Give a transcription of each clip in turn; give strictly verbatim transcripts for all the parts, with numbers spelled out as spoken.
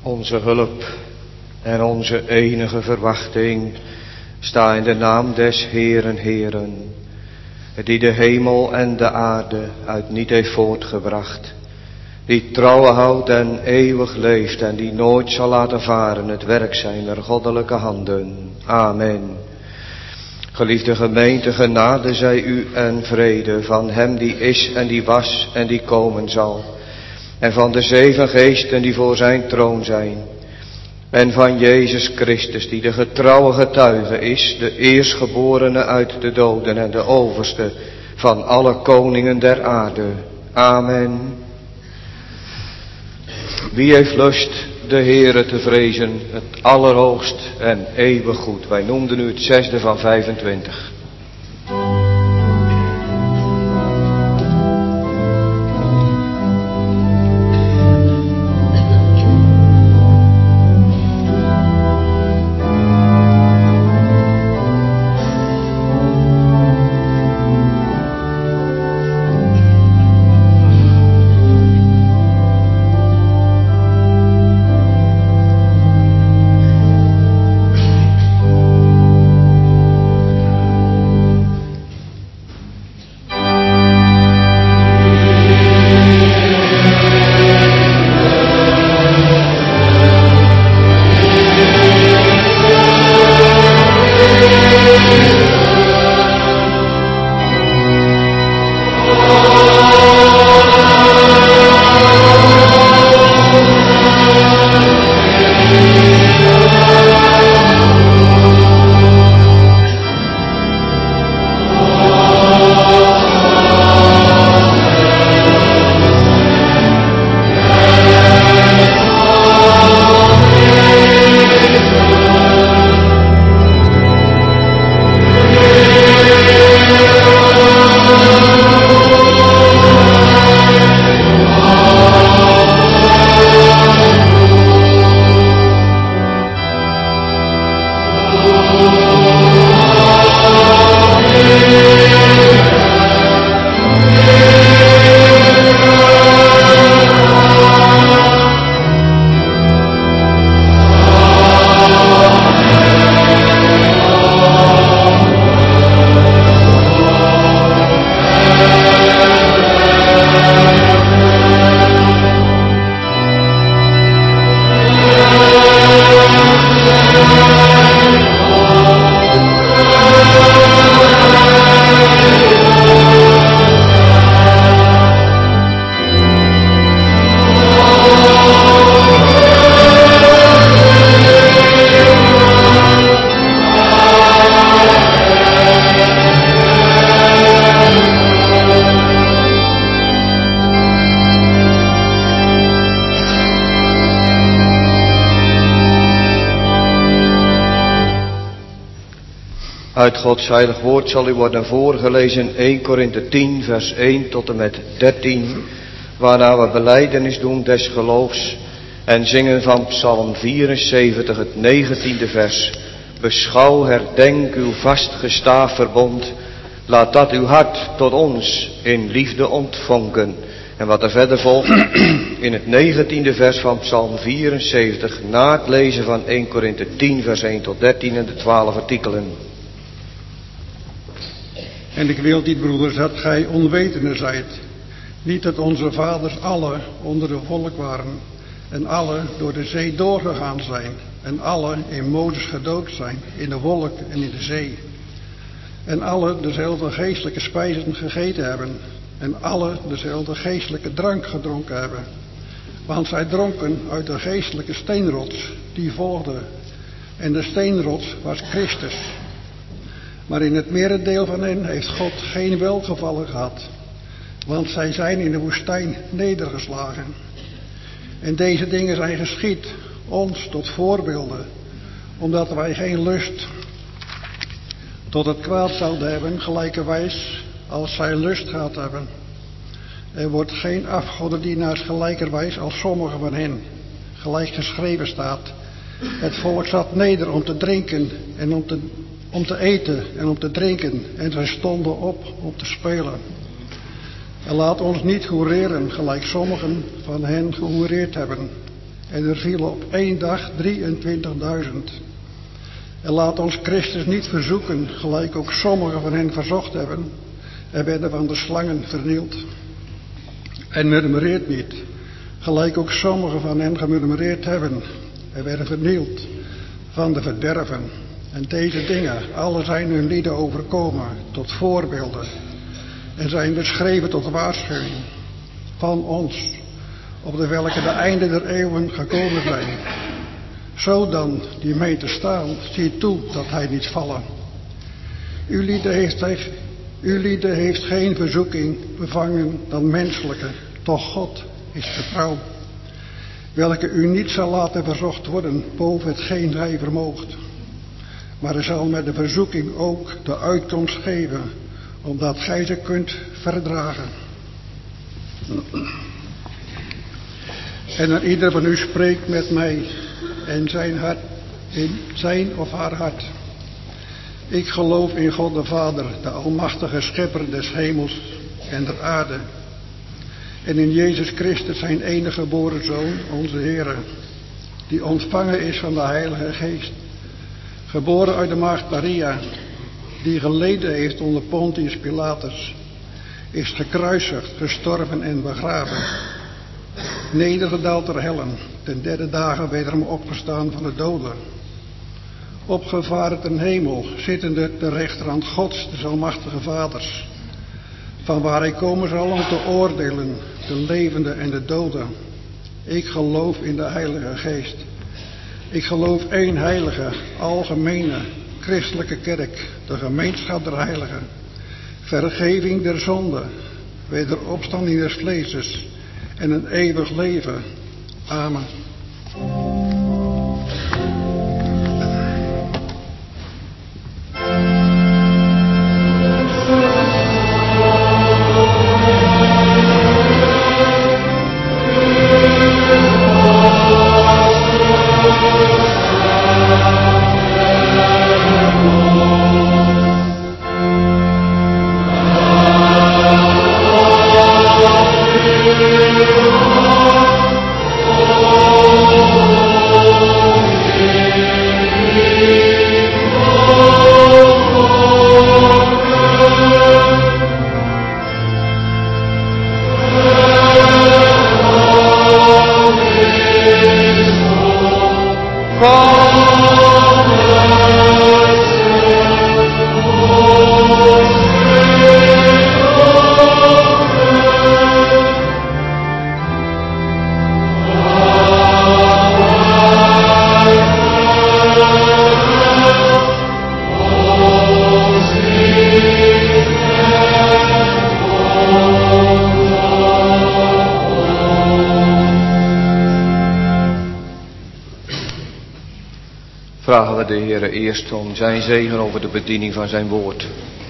Onze hulp en onze enige verwachting sta in de naam des Heeren Heeren, die de hemel en de aarde uit niet heeft voortgebracht, die trouwe houdt en eeuwig leeft en die nooit zal laten varen het werk zijner goddelijke handen. Amen. Geliefde gemeente, genade zij u en vrede van hem die is en die was en die komen zal, en van de zeven geesten die voor zijn troon zijn, en van Jezus Christus die de getrouwe getuige is, de eerstgeborene uit de doden en de overste van alle koningen der aarde. Amen. Wie heeft lust de Heere te vrezen, het allerhoogst en eeuwig goed. Wij noemden u het zesde van vijfentwintig. Uit Gods heilig woord zal u worden voorgelezen één Korinthe tien vers één tot en met dertien, waarna we belijdenis doen des geloofs en zingen van Psalm vierenzeventig het negentiende vers. Beschouw, herdenk uw vastgestaafd verbond, laat dat uw hart tot ons in liefde ontvonken. En wat er verder volgt in het negentiende vers van Psalm vierenzeventig, na het lezen van één Korinthe tien vers één tot dertien en de twaalf artikelen. En ik wil niet, broeders, dat gij onwetende zijt, niet dat onze vaders alle onder de volk waren, en alle door de zee doorgegaan zijn, en alle in Mozes gedoopt zijn, in de wolk en in de zee. En alle dezelfde geestelijke spijzen gegeten hebben, en alle dezelfde geestelijke drank gedronken hebben. Want zij dronken uit de geestelijke steenrots die volgde, en de steenrots was Christus. Maar in het merendeel van hen heeft God geen welgevallen gehad, want zij zijn in de woestijn nedergeslagen. En deze dingen zijn geschied ons tot voorbeelden, omdat wij geen lust tot het kwaad zouden hebben, gelijkerwijs als zij lust gehad hebben. Er wordt geen afgodendienaars gelijkerwijs als sommigen van hen, gelijk geschreven staat. Het volk zat neder om te drinken en om te, om te eten en om te drinken, en zij stonden op om te spelen. En laat ons niet hoereren, gelijk sommigen van hen gehoereerd hebben. En er vielen op één dag drieëntwintigduizend. En laat ons Christus niet verzoeken, gelijk ook sommigen van hen verzocht hebben, en werden van de slangen vernield. En murmureert niet, gelijk ook sommigen van hen gemurmureerd hebben, en werden vernield van de verderven. En deze dingen, alle zijn hun lieden overkomen, tot voorbeelden, en zijn beschreven tot waarschuwing van ons, op de welke de einde der eeuwen gekomen zijn. Zo dan, die meent te staan, ziet toe dat hij niet vallen. Uw lieden heeft, hij, uw lieden heeft geen verzoeking bevangen dan menselijke, toch God is getrouw, welke u niet zal laten verzocht worden boven hetgeen gij vermoogt. Maar hij zal met de verzoeking ook de uitkomst geven, omdat gij ze kunt verdragen. En dan ieder van u spreekt met mij in zijn hart, in zijn of haar hart. Ik geloof in God de Vader, de almachtige schepper des hemels en der aarde. En in Jezus Christus, zijn enige geboren Zoon, onze Heere, die ontvangen is van de Heilige Geest. Geboren uit de maagd Maria, die geleden heeft onder Pontius Pilatus, is gekruisigd, gestorven en begraven, nedergedaald ter hellen, ten derde dagen wederom opgestaan van de doden, opgevaren ten hemel, zittende ter rechterhand Gods, des almachtige Vaders, van waar hij komen zal om te oordelen, de levenden en de doden. Ik geloof in de Heilige Geest. Ik geloof één heilige, algemene, christelijke kerk, de gemeenschap der heiligen, vergeving der zonden, wederopstanding des vleeses en een eeuwig leven. Amen. Vragen we de Heere eerst om zijn zegen over de bediening van zijn woord.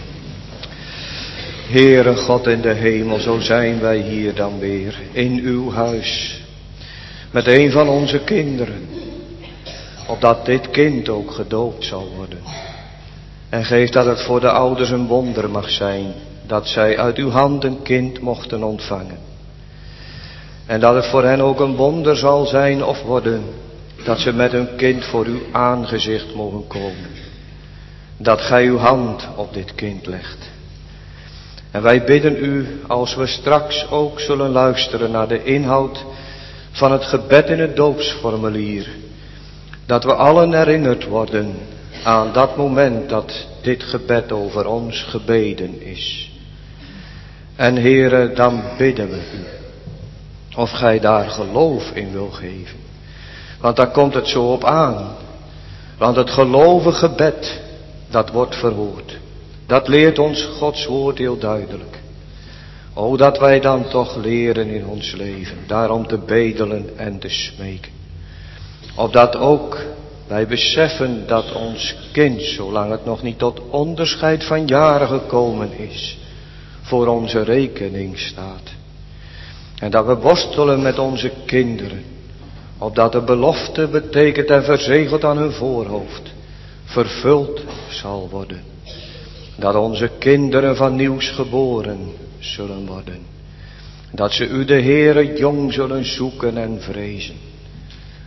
Heere God in de hemel, zo zijn wij hier dan weer in uw huis met een van onze kinderen, opdat dit kind ook gedoopt zal worden. En geef dat het voor de ouders een wonder mag zijn, dat zij uit uw hand een kind mochten ontvangen. En dat het voor hen ook een wonder zal zijn of worden, dat ze met hun kind voor uw aangezicht mogen komen. Dat gij uw hand op dit kind legt. En wij bidden u, als we straks ook zullen luisteren naar de inhoud van het gebed in het doopsformulier, dat we allen herinnerd worden aan dat moment dat dit gebed over ons gebeden is. En Heere, dan bidden we u, of gij daar geloof in wil geven. Want daar komt het zo op aan. Want het gelovige gebed, dat wordt verhoord. Dat leert ons Gods woord heel duidelijk. O, dat wij dan toch leren in ons leven, daarom te bedelen en te smeken. Opdat ook wij beseffen dat ons kind, zolang het nog niet tot onderscheid van jaren gekomen is, voor onze rekening staat. En dat we worstelen met onze kinderen, opdat de belofte betekent en verzegeld aan hun voorhoofd, vervuld zal worden. Dat onze kinderen van nieuws geboren zullen worden. Dat ze u de Heere jong zullen zoeken en vrezen.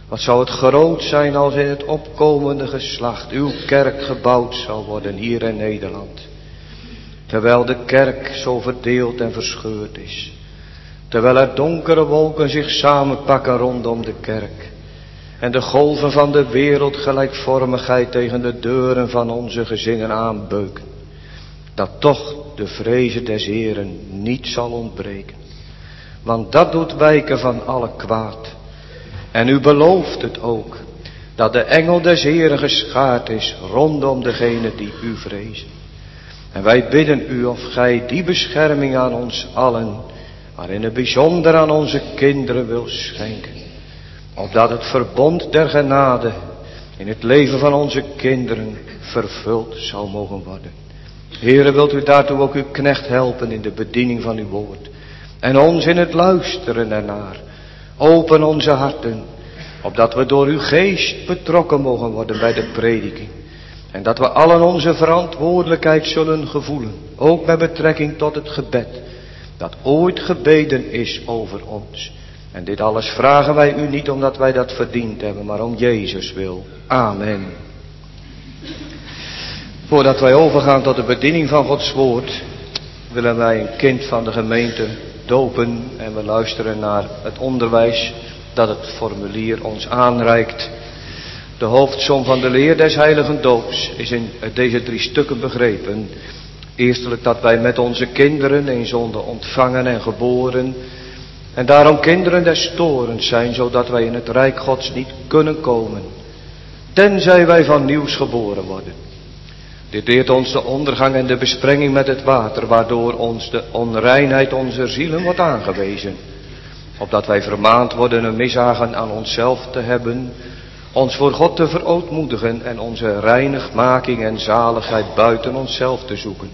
Wat zou het groot zijn als in het opkomende geslacht uw kerk gebouwd zou worden hier in Nederland. Terwijl de kerk zo verdeeld en verscheurd is. Terwijl er donkere wolken zich samenpakken rondom de kerk. En de golven van de wereld gelijkvormigheid tegen de deuren van onze gezinnen aanbeuken. Dat toch de vreze des Heeren niet zal ontbreken. Want dat doet wijken van alle kwaad. En u belooft het ook, dat de engel des Heeren geschaard is rondom degene die u vrezen. En wij bidden u of gij die bescherming aan ons allen, maar in het bijzonder aan onze kinderen wil schenken. Opdat het verbond der genade in het leven van onze kinderen vervuld zou mogen worden. Heere, wilt u daartoe ook uw knecht helpen in de bediening van uw woord. En ons in het luisteren ernaar. Open onze harten, opdat we door uw geest betrokken mogen worden bij de prediking. En dat we allen onze verantwoordelijkheid zullen gevoelen, ook met betrekking tot het gebed, dat ooit gebeden is over ons. En dit alles vragen wij u niet omdat wij dat verdiend hebben, maar om Jezus wil. Amen. Voordat wij overgaan tot de bediening van Gods woord, willen wij een kind van de gemeente dopen en we luisteren naar het onderwijs dat het formulier ons aanreikt. De hoofdsom van de leer des heiligen doops is in deze drie stukken begrepen. Eerstelijk dat wij met onze kinderen in zonde ontvangen en geboren en daarom kinderen des torens zijn, zodat wij in het rijk Gods niet kunnen komen, tenzij wij van nieuws geboren worden. Dit leert ons de ondergang en de besprenging met het water, waardoor ons de onreinheid onze zielen wordt aangewezen. Opdat wij vermaand worden een mishagen aan onszelf te hebben, ons voor God te verootmoedigen en onze reinigmaking en zaligheid buiten onszelf te zoeken.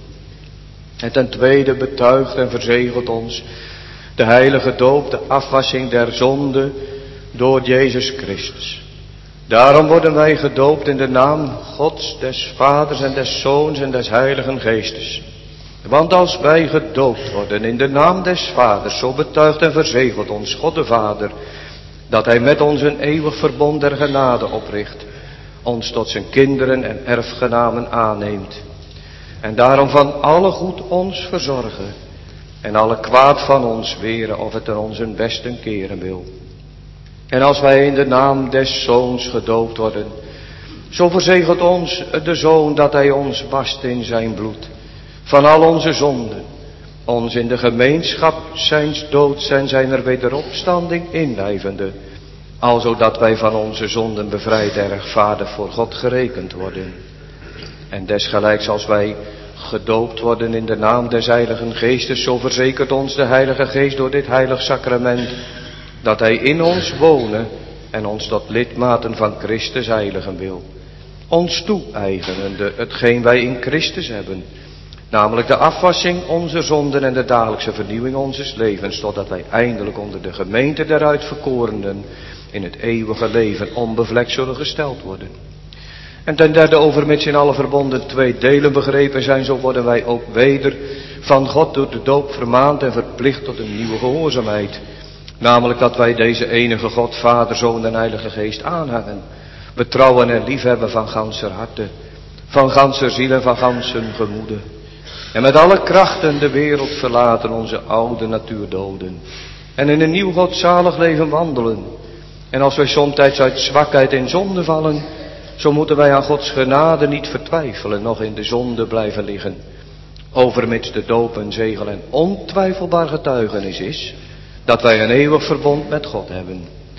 En ten tweede betuigt en verzegelt ons de heilige doop, de afwassing der zonde door Jezus Christus. Daarom worden wij gedoopt in de naam Gods, des Vaders en des Zoons en des Heiligen Geestes. Want als wij gedoopt worden in de naam des Vaders, zo betuigt en verzegelt ons God de Vader, dat Hij met ons een eeuwig verbond der genade opricht, ons tot zijn kinderen en erfgenamen aanneemt. En daarom van alle goed ons verzorgen en alle kwaad van ons weren, of het er ons een besten keren wil. En als wij in de naam des Zoons gedoopt worden, zo verzegelt ons de Zoon dat Hij ons wast in zijn bloed, van al onze zonden, ons in de gemeenschap zijns doods en zijner wederopstanding inlijvende, alzodat wij van onze zonden bevrijd en rechtvaardig voor God gerekend worden. En desgelijks als wij gedoopt worden in de naam des Heiligen Geestes, zo verzekert ons de Heilige Geest door dit heilig sacrament, dat Hij in ons wonen en ons tot lidmaten van Christus heiligen wil. Ons toe-eigenende hetgeen wij in Christus hebben, namelijk de afwassing onze zonden en de dagelijkse vernieuwing onzes levens, totdat wij eindelijk onder de gemeente der uitverkorenen in het eeuwige leven onbevlekt zullen gesteld worden. En ten derde, overmits in alle verbonden twee delen begrepen zijn, zo worden wij ook weder van God door de doop vermaand en verplicht tot een nieuwe gehoorzaamheid. Namelijk dat wij deze enige God, Vader, Zoon en Heilige Geest aanhangen, betrouwen en liefhebben van ganser harte, van ganser ziel en van gansen gemoede. En met alle krachten de wereld verlaten, onze oude natuur doden. En in een nieuw godzalig leven wandelen. En als wij somtijds uit zwakheid in zonde vallen, zo moeten wij aan Gods genade niet vertwijfelen, nog in de zonde blijven liggen. Overmits de doop een zegel en ontwijfelbaar getuigenis is, dat wij een eeuwig verbond met God hebben.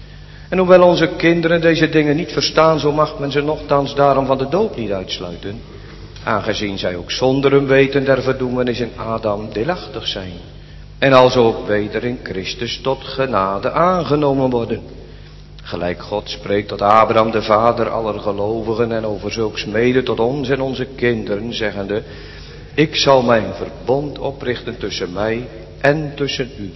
En hoewel onze kinderen deze dingen niet verstaan, zo mag men ze nochtans daarom van de doop niet uitsluiten, aangezien zij ook zonder een weten der verdoemenis in Adam deelachtig zijn, en alzo ook weder in Christus tot genade aangenomen worden. Gelijk God spreekt tot Abraham, de vader aller gelovigen, en over zulks mede tot ons en onze kinderen, zeggende: ik zal mijn verbond oprichten tussen mij en tussen u,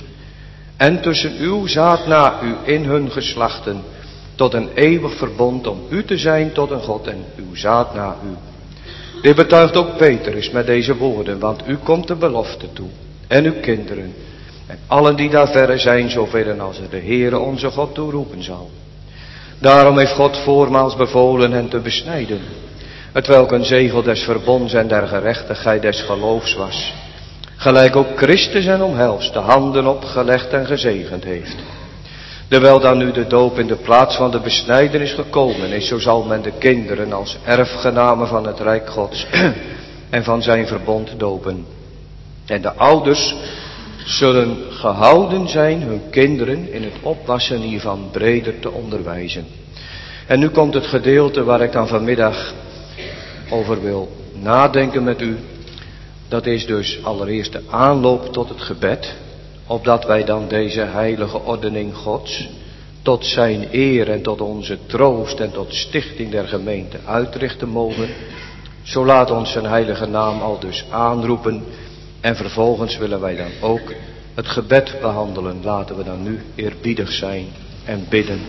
en tussen uw zaad na u in hun geslachten, tot een eeuwig verbond om u te zijn tot een God en uw zaad na u. Dit betuigt ook Petrus met deze woorden, want u komt de belofte toe, en uw kinderen, en allen die daar verre zijn, zoveel als er de Heere onze God toe roepen zal. Daarom heeft God voormaals bevolen hen te besnijden, hetwelk een zegel des verbonds en der gerechtigheid des geloofs was. Gelijk ook Christus en omhelst, de handen opgelegd en gezegend heeft. Terwijl dan nu de doop in de plaats van de besnijdenis gekomen is, zo zal men de kinderen als erfgenamen van het Rijk Gods en van zijn verbond dopen. En de ouders zullen gehouden zijn hun kinderen in het opwassen hiervan breder te onderwijzen. En nu komt het gedeelte waar ik dan vanmiddag over wil nadenken met u. Dat is dus allereerst de aanloop tot het gebed, opdat wij dan deze heilige ordening Gods tot zijn eer en tot onze troost en tot stichting der gemeente uitrichten mogen. Zo laat ons zijn heilige naam al dus aanroepen en vervolgens willen wij dan ook het gebed behandelen. Laten we dan nu eerbiedig zijn en bidden.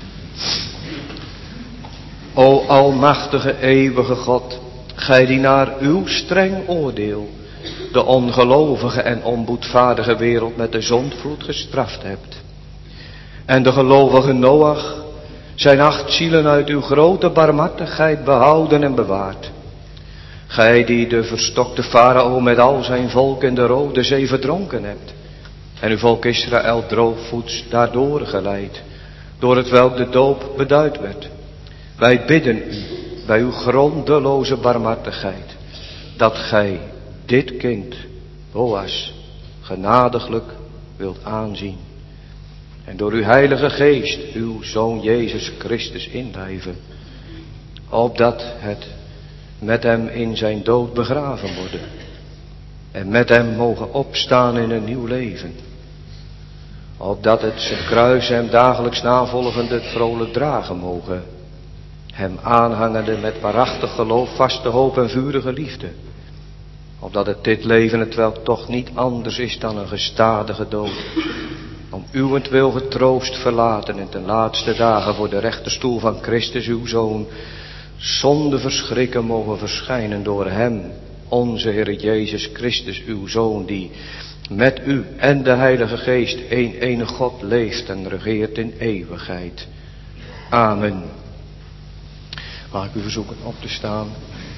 O almachtige eeuwige God, gij die naar uw streng oordeel de ongelovige en onboedvaardige wereld met de zondvloed gestraft hebt. En de gelovige Noach zijn acht zielen uit uw grote barmhartigheid behouden en bewaard. Gij die de verstokte farao met al zijn volk in de Rode Zee verdronken hebt. En uw volk Israël droogvoets daardoor geleid, door het welk de doop beduid werd. Wij bidden u bij uw grondeloze barmhartigheid, dat gij dit kind, Boas, genadiglijk wilt aanzien. En door uw heilige geest, uw Zoon Jezus Christus inlijven, opdat het met hem in zijn dood begraven worden. En met hem mogen opstaan in een nieuw leven. Opdat het zijn kruis hem dagelijks navolgende het vrolijk dragen mogen. Hem aanhangende met waarachtig geloof, vaste hoop en vurige liefde. Opdat het dit leven het wel toch niet anders is dan een gestadige dood. Om uwentwil getroost verlaten en ten laatste dagen voor de rechterstoel van Christus uw Zoon zonder verschrikken mogen verschijnen door hem, onze Heer Jezus Christus uw Zoon, die met u en de Heilige Geest één enige God leeft en regeert in eeuwigheid. Amen. Mag ik u verzoeken op te staan.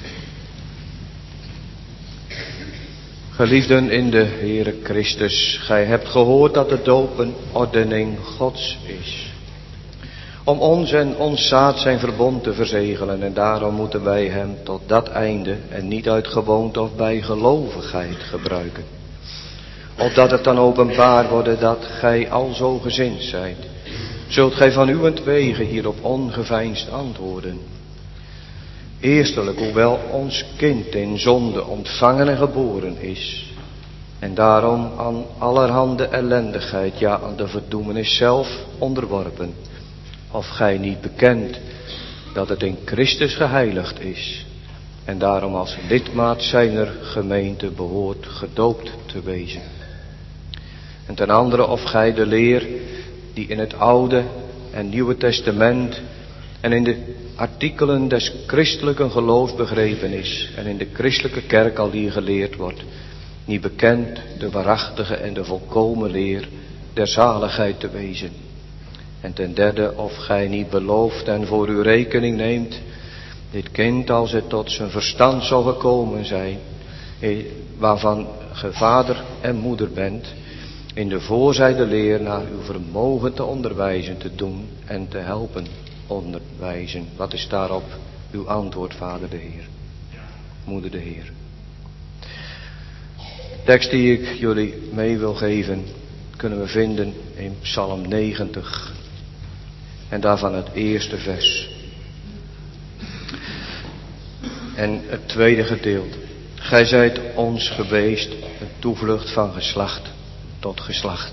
Geliefden in de Heere Christus, gij hebt gehoord dat de doop een ordening Gods is. Om ons en ons zaad zijn verbond te verzegelen, en daarom moeten wij hem tot dat einde en niet uit gewoonte of bij gelovigheid gebruiken. Opdat het dan openbaar worden dat gij al zo gezind zijt, zult gij van uwentwege hierop ongeveinsd antwoorden. Eerstelijk, hoewel ons kind in zonde ontvangen en geboren is, en daarom aan allerhande ellendigheid, ja aan de verdoemenis zelf onderworpen, of gij niet bekent dat het in Christus geheiligd is, en daarom als lidmaat zijner gemeente behoort gedoopt te wezen. En ten andere, of gij de leer die in het Oude en Nieuwe Testament en in de artikelen des christelijke geloofs begrepen is en in de christelijke kerk al hier geleerd wordt, niet bekend de waarachtige en de volkomen leer der zaligheid te wezen. En ten derde, of gij niet belooft en voor uw rekening neemt, dit kind als het tot zijn verstand zal gekomen zijn, waarvan ge vader en moeder bent, in de voorzijde leer naar uw vermogen te onderwijzen, te doen en te helpen onderwijzen. Wat is daarop uw antwoord, vader de Heer, moeder de Heer? De tekst die ik jullie mee wil geven, kunnen we vinden in Psalm negentig. En daarvan het eerste vers. En het tweede gedeelte. Gij zijt ons geweest, een toevlucht van geslacht tot geslacht.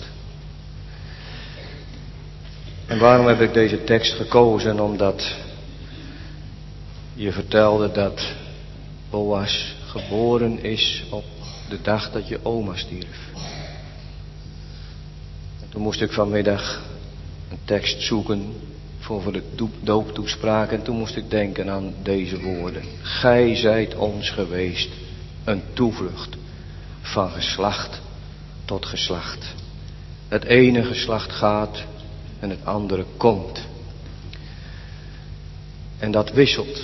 En waarom heb ik deze tekst gekozen? Omdat je vertelde dat Boas geboren is op de dag dat je oma stierf. En toen moest ik vanmiddag een tekst zoeken voor, voor de dooptoespraak. En toen moest ik denken aan deze woorden. Gij zijt ons geweest, een toevlucht van geslacht tot geslacht. Het ene geslacht gaat en het andere komt. En dat wisselt.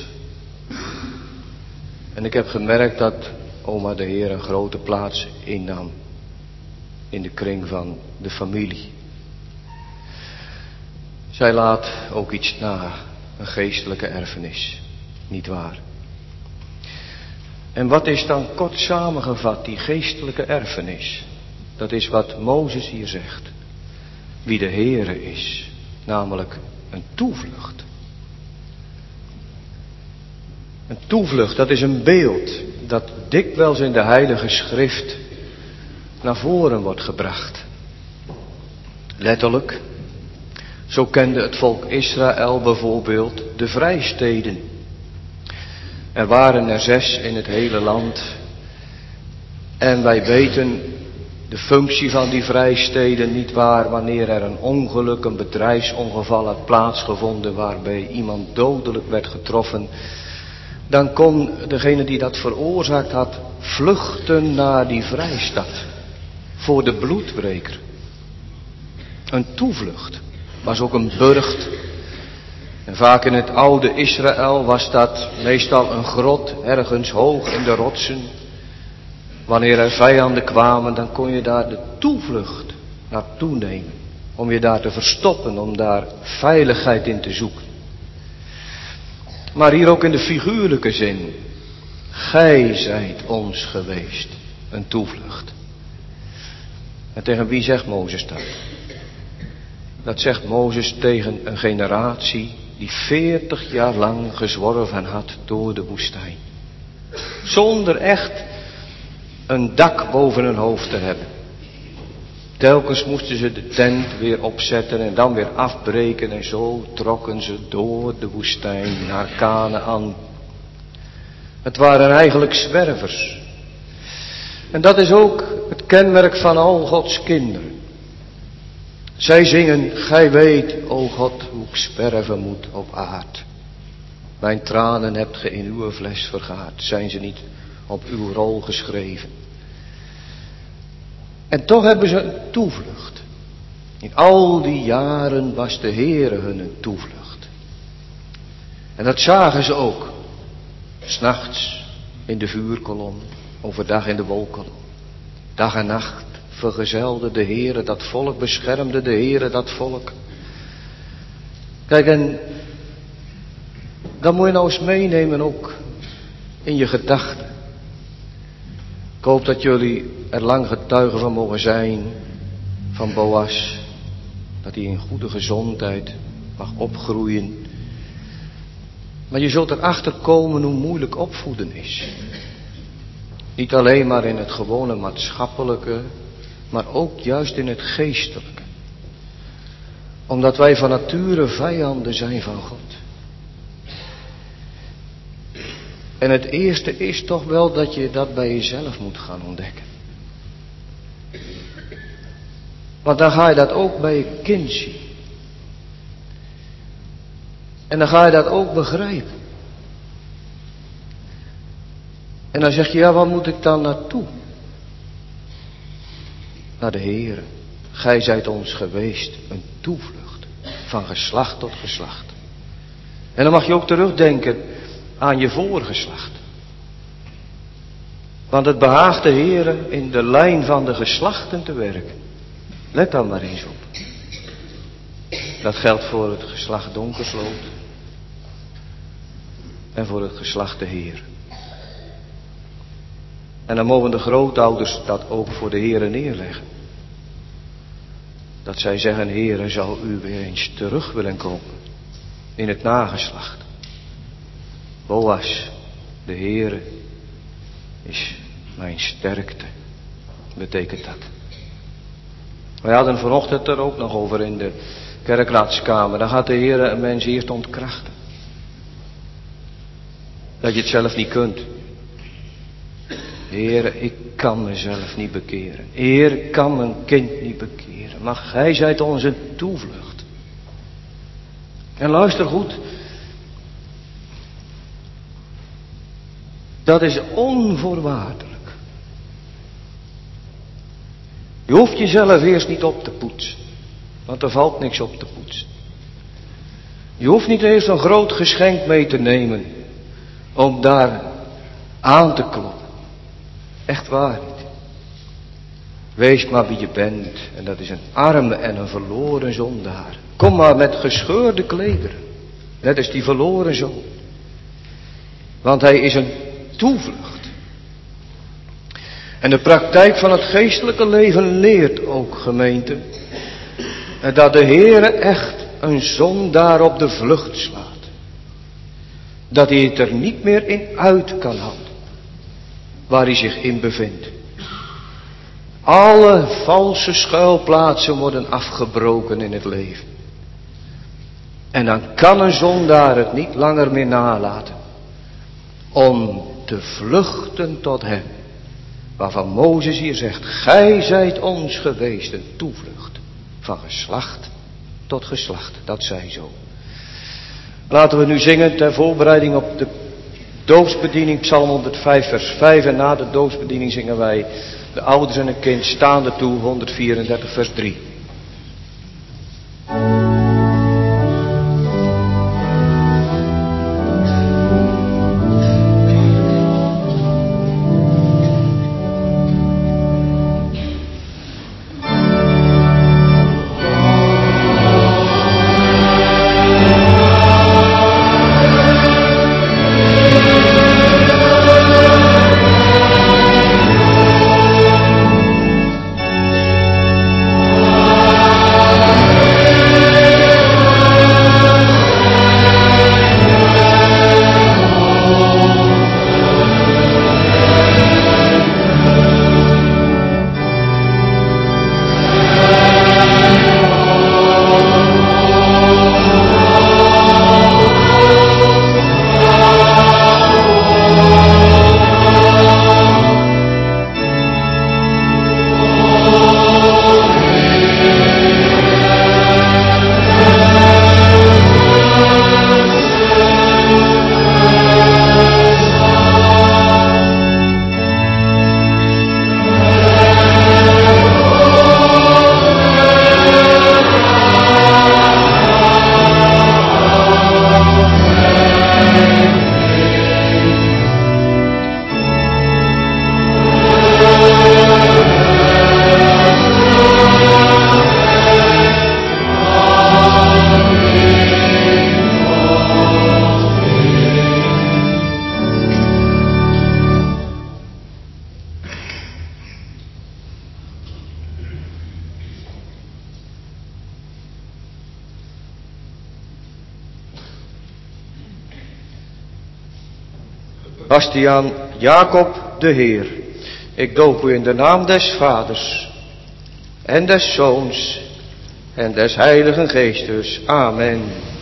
En ik heb gemerkt dat oma de Heer een grote plaats innam in de kring van de familie. Zij laat ook iets na, een geestelijke erfenis, niet waar? En wat is dan kort samengevat die geestelijke erfenis? Dat is wat Mozes hier zegt. Wie de Heere is, namelijk een toevlucht. Een toevlucht, dat is een beeld dat dikwijls in de Heilige Schrift naar voren wordt gebracht. Letterlijk, zo kende het volk Israël bijvoorbeeld de vrijsteden. Er waren er zes in het hele land. En wij weten de functie van die vrijsteden niet waar, wanneer er een ongeluk, een bedrijfsongeval had plaatsgevonden waarbij iemand dodelijk werd getroffen. Dan kon degene die dat veroorzaakt had vluchten naar die vrijstad voor de bloedbreker. Een toevlucht was ook een burcht. En vaak in het oude Israël was dat meestal een grot ergens hoog in de rotsen. Wanneer er vijanden kwamen, dan kon je daar de toevlucht naartoe nemen. Om je daar te verstoppen, om daar veiligheid in te zoeken. Maar hier ook in de figuurlijke zin. Gij zijt ons geweest, een toevlucht. En tegen wie zegt Mozes dat? Dat zegt Mozes tegen een generatie die veertig jaar lang gezworven had door de woestijn. Zonder echt een dak boven hun hoofd te hebben. Telkens moesten ze de tent weer opzetten en dan weer afbreken en zo trokken ze door de woestijn naar Kanaän. Het waren eigenlijk zwervers. En dat is ook het kenmerk van al Gods kinderen. Zij zingen, gij weet, o God, hoe ik sterven moet op aard. Mijn tranen hebt ge in uw fles vergaard. Zijn ze niet op uw rol geschreven? En toch hebben ze een toevlucht. In al die jaren was de Heere hun een toevlucht. En dat zagen ze ook. 'S Nachts in de vuurkolom, overdag in de wolkolom. Dag en nacht vergezelde de Heere dat volk, beschermde de Heere dat volk. Kijk, en dat moet je nou eens meenemen ook in je gedachten. Ik hoop dat jullie er lang getuigen van mogen zijn, van Boas. Dat hij in goede gezondheid mag opgroeien. Maar je zult erachter komen hoe moeilijk opvoeden is. Niet alleen maar in het gewone maatschappelijke, maar ook juist in het geestelijke. Omdat wij van nature vijanden zijn van God. En het eerste is toch wel dat je dat bij jezelf moet gaan ontdekken. Want dan ga je dat ook bij je kind zien. En dan ga je dat ook begrijpen. En dan zeg je, ja, waar moet ik dan naartoe? Naar de Heere. Gij zijt ons geweest, een toevlucht. Van geslacht tot geslacht. En dan mag je ook terugdenken aan je voorgeslacht. Want het behaagt de Heere in de lijn van de geslachten te werken. Let daar maar eens op. Dat geldt voor het geslacht Donkersloot. En voor het geslacht de Heer. En dan mogen de grootouders dat ook voor de Heere neerleggen. Dat zij zeggen, Heere, zou u weer eens terug willen komen. In het nageslacht. Boas, de Heere, is mijn sterkte. Betekent dat. Wij hadden vanochtend er ook nog over in de kerkraadskamer. Dan gaat de Heere een mens eerst ontkrachten. Dat je het zelf niet kunt. Heere, ik kan mezelf niet bekeren. Heer, ik kan mijn kind niet bekeren. Maar gij zijt onze toevlucht. En luister goed. Dat is onvoorwaardelijk. Je hoeft jezelf eerst niet op te poetsen. Want er valt niks op te poetsen. Je hoeft niet eens een groot geschenk mee te nemen om daar aan te kloppen. Echt waar niet. Wees maar wie je bent. En dat is een arme en een verloren zondaar. Kom maar met gescheurde klederen. Net als die verloren zoon. Want hij is een toevlucht. En de praktijk van het geestelijke leven leert ook, gemeente, dat de Heere echt een zondaar op de vlucht slaat. Dat hij het er niet meer in uit kan houden. Waar hij zich in bevindt. Alle valse schuilplaatsen worden afgebroken in het leven. En dan kan een zondaar het niet langer meer nalaten. Om te vluchten tot hem. Waarvan Mozes hier zegt. Gij zijt ons geweest een toevlucht. Van geslacht tot geslacht. Dat zij zo. Laten we nu zingen ter voorbereiding op de doopsbediening. Psalm honderdvijf vers vijf. En na de doopsbediening zingen wij de ouders en een kind staande toe. honderdvierendertig vers drie. Bastiaan Jacob de Heer. Ik doop u in de naam des Vaders en des Zoons en des Heiligen Geestes. Amen.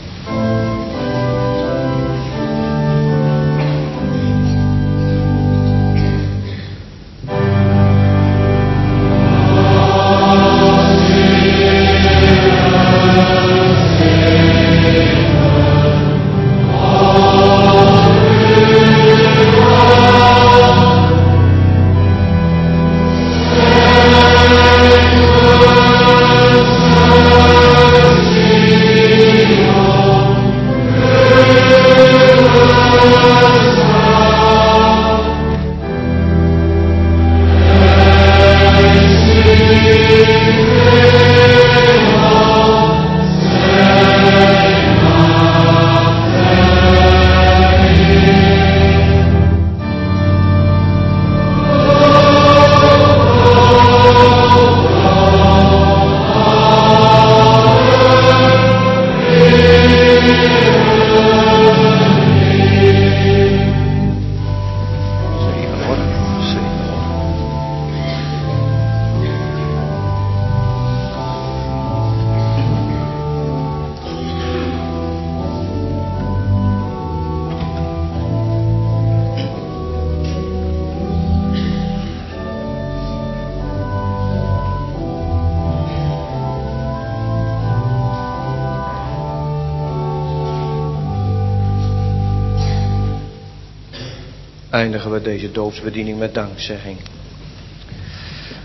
Eindigen we deze doopsbediening met dankzegging.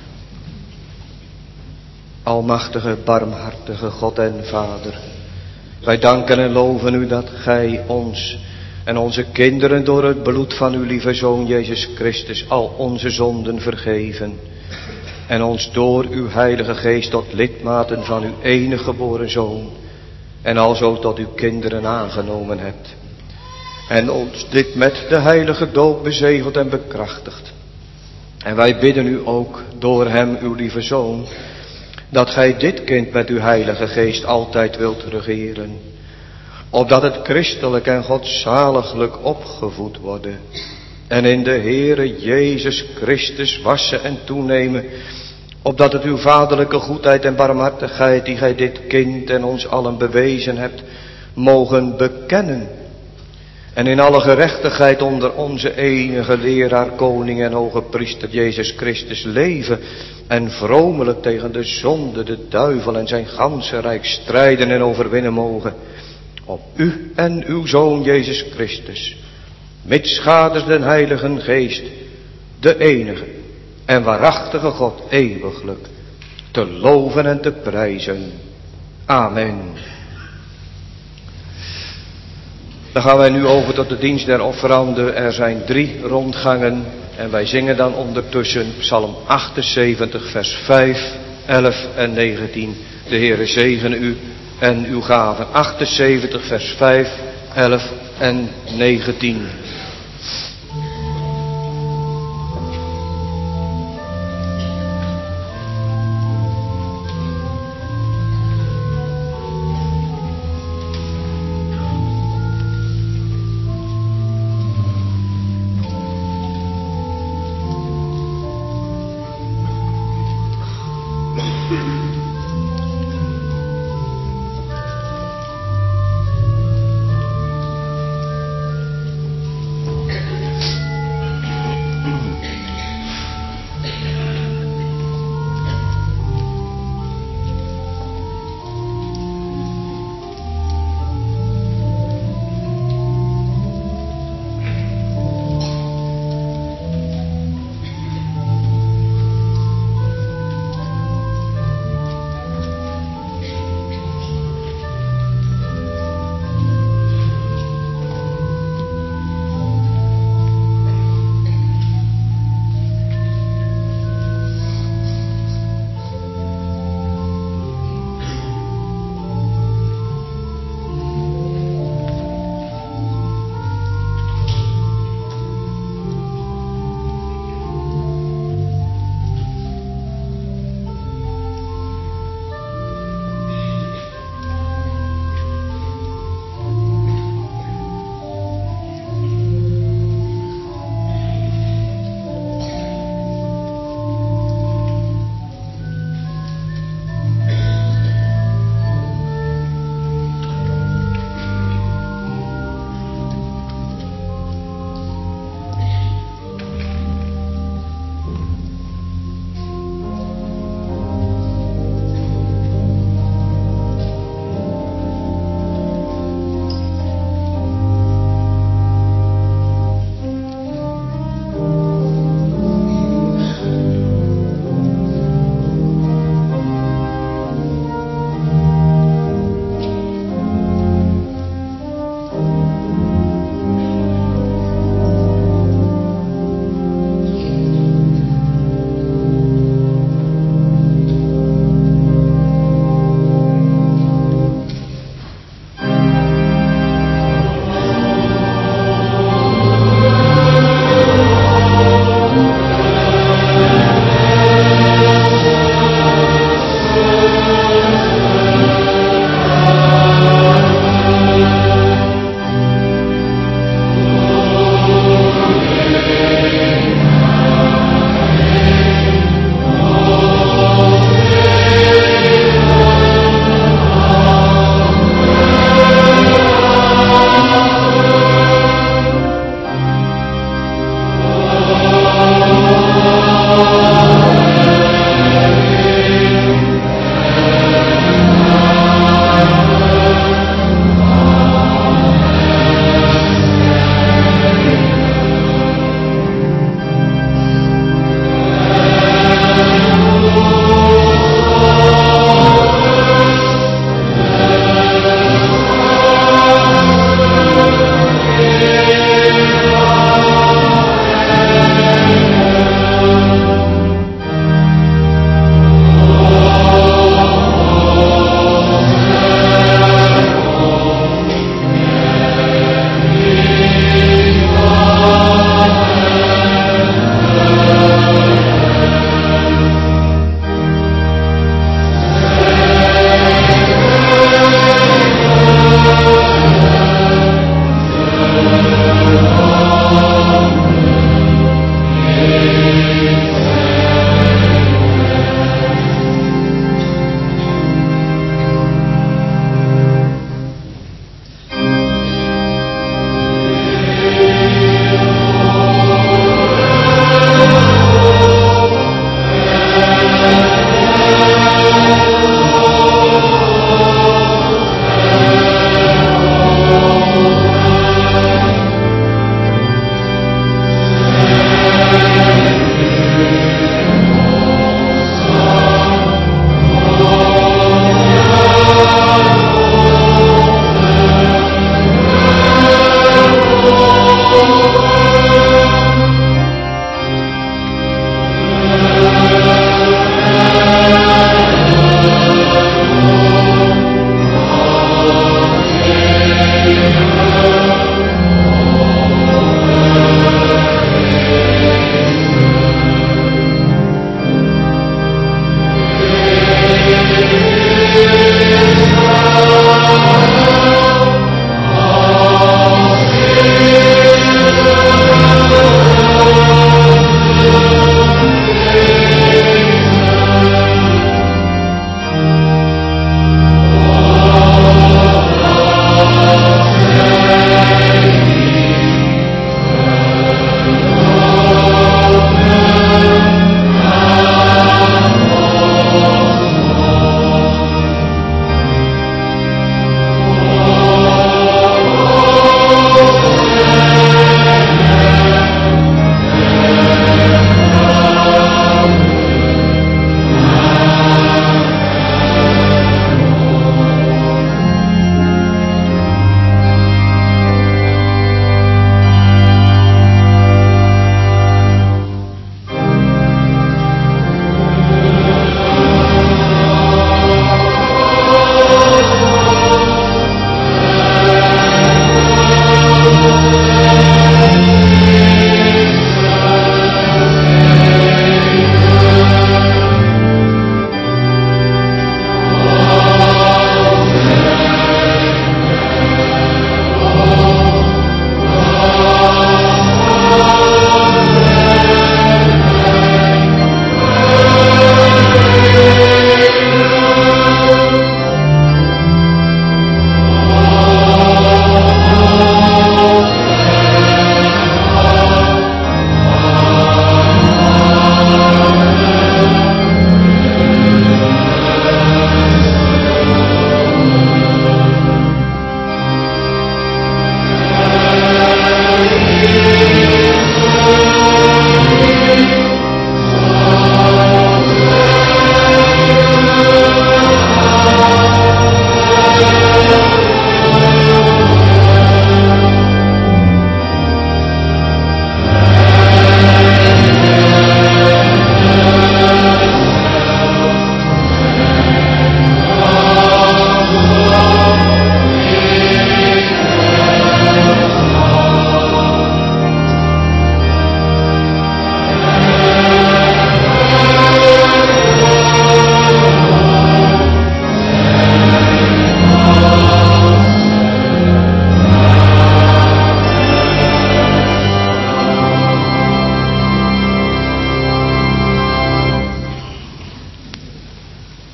Almachtige, barmhartige God en Vader, Wij danken en loven u dat gij ons en onze kinderen door het bloed van uw lieve Zoon Jezus Christus al onze zonden vergeven. En ons door uw Heilige Geest tot lidmaten van uw enige geboren Zoon en alzo tot uw kinderen aangenomen hebt. En ons dit met de heilige doop bezegeld en bekrachtigd. En wij bidden u ook door hem, uw lieve Zoon, dat gij dit kind met uw Heilige Geest altijd wilt regeren. Opdat het christelijk en godzaliglijk opgevoed worden. En in de Heere Jezus Christus wassen en toenemen. Opdat het uw vaderlijke goedheid en barmhartigheid die gij dit kind en ons allen bewezen hebt, mogen bekennen. En in alle gerechtigheid onder onze enige leraar, koning en hoge priester Jezus Christus leven. En vromelijk tegen de zonde, de duivel en zijn ganse rijk strijden en overwinnen mogen. Op u en uw Zoon Jezus Christus, mitsgaders den Heiligen Geest, de enige en waarachtige God eeuwiglijk, te loven en te prijzen. Amen. Dan gaan wij nu over tot de dienst der offeranden. Er zijn drie rondgangen en wij zingen dan ondertussen Psalm achtenzeventig vers vijf, elf en negentien. De Heere zegene u en uw gaven. achtenzeventig vers vijf, elf en negentien.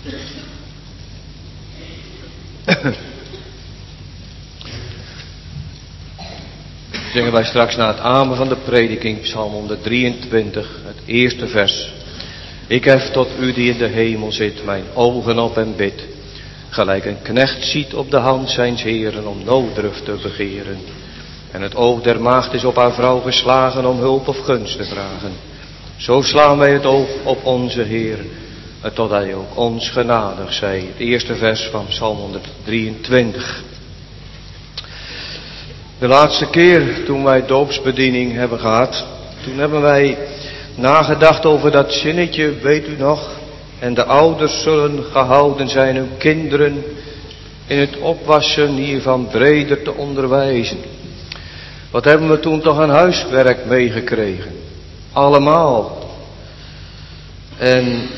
Zingen wij straks na het amen van de prediking, Psalm honderddrieëntwintig, het eerste vers. Ik hef tot u die in de hemel zit, mijn ogen op en bid. Gelijk een knecht ziet op de hand zijns heren om nooddruf te begeren. En het oog der maagd is op haar vrouw geslagen om hulp of gunst te vragen. Zo slaan wij het oog op onze Heer, totdat hij ook ons genadig zij. Het eerste vers van Psalm honderddrieëntwintig. De laatste keer toen wij doopsbediening hebben gehad, toen hebben wij nagedacht over dat zinnetje, weet u nog? En de ouders zullen gehouden zijn hun kinderen in het opwassen hiervan breder te onderwijzen. Wat hebben we toen toch aan huiswerk meegekregen? Allemaal. En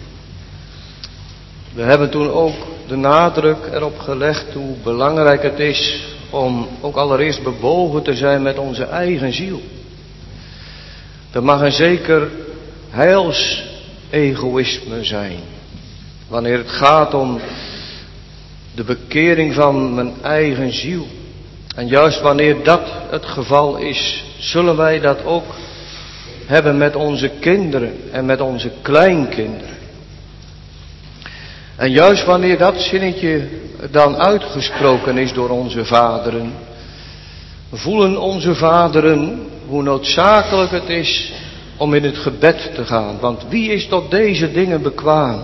we hebben toen ook de nadruk erop gelegd hoe belangrijk het is om ook allereerst bewogen te zijn met onze eigen ziel. Er mag een zeker heilsegoïsme zijn. Wanneer het gaat om de bekering van mijn eigen ziel. En juist wanneer dat het geval is, zullen wij dat ook hebben met onze kinderen en met onze kleinkinderen. En juist wanneer dat zinnetje dan uitgesproken is door onze vaderen, voelen onze vaderen hoe noodzakelijk het is om in het gebed te gaan. Want wie is tot deze dingen bekwaam?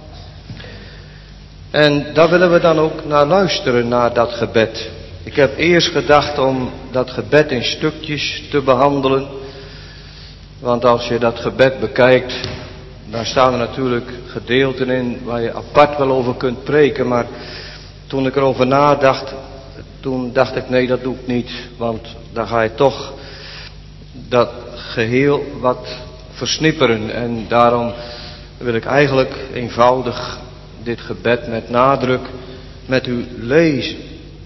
En daar willen we dan ook naar luisteren, naar dat gebed. Ik heb eerst gedacht om dat gebed in stukjes te behandelen. Want als je dat gebed bekijkt, daar staan er natuurlijk gedeelten in waar je apart wel over kunt preken. Maar toen ik erover nadacht, toen dacht ik nee, dat doe ik niet. Want dan ga je toch dat geheel wat versnipperen. En daarom wil ik eigenlijk eenvoudig dit gebed met nadruk met u lezen.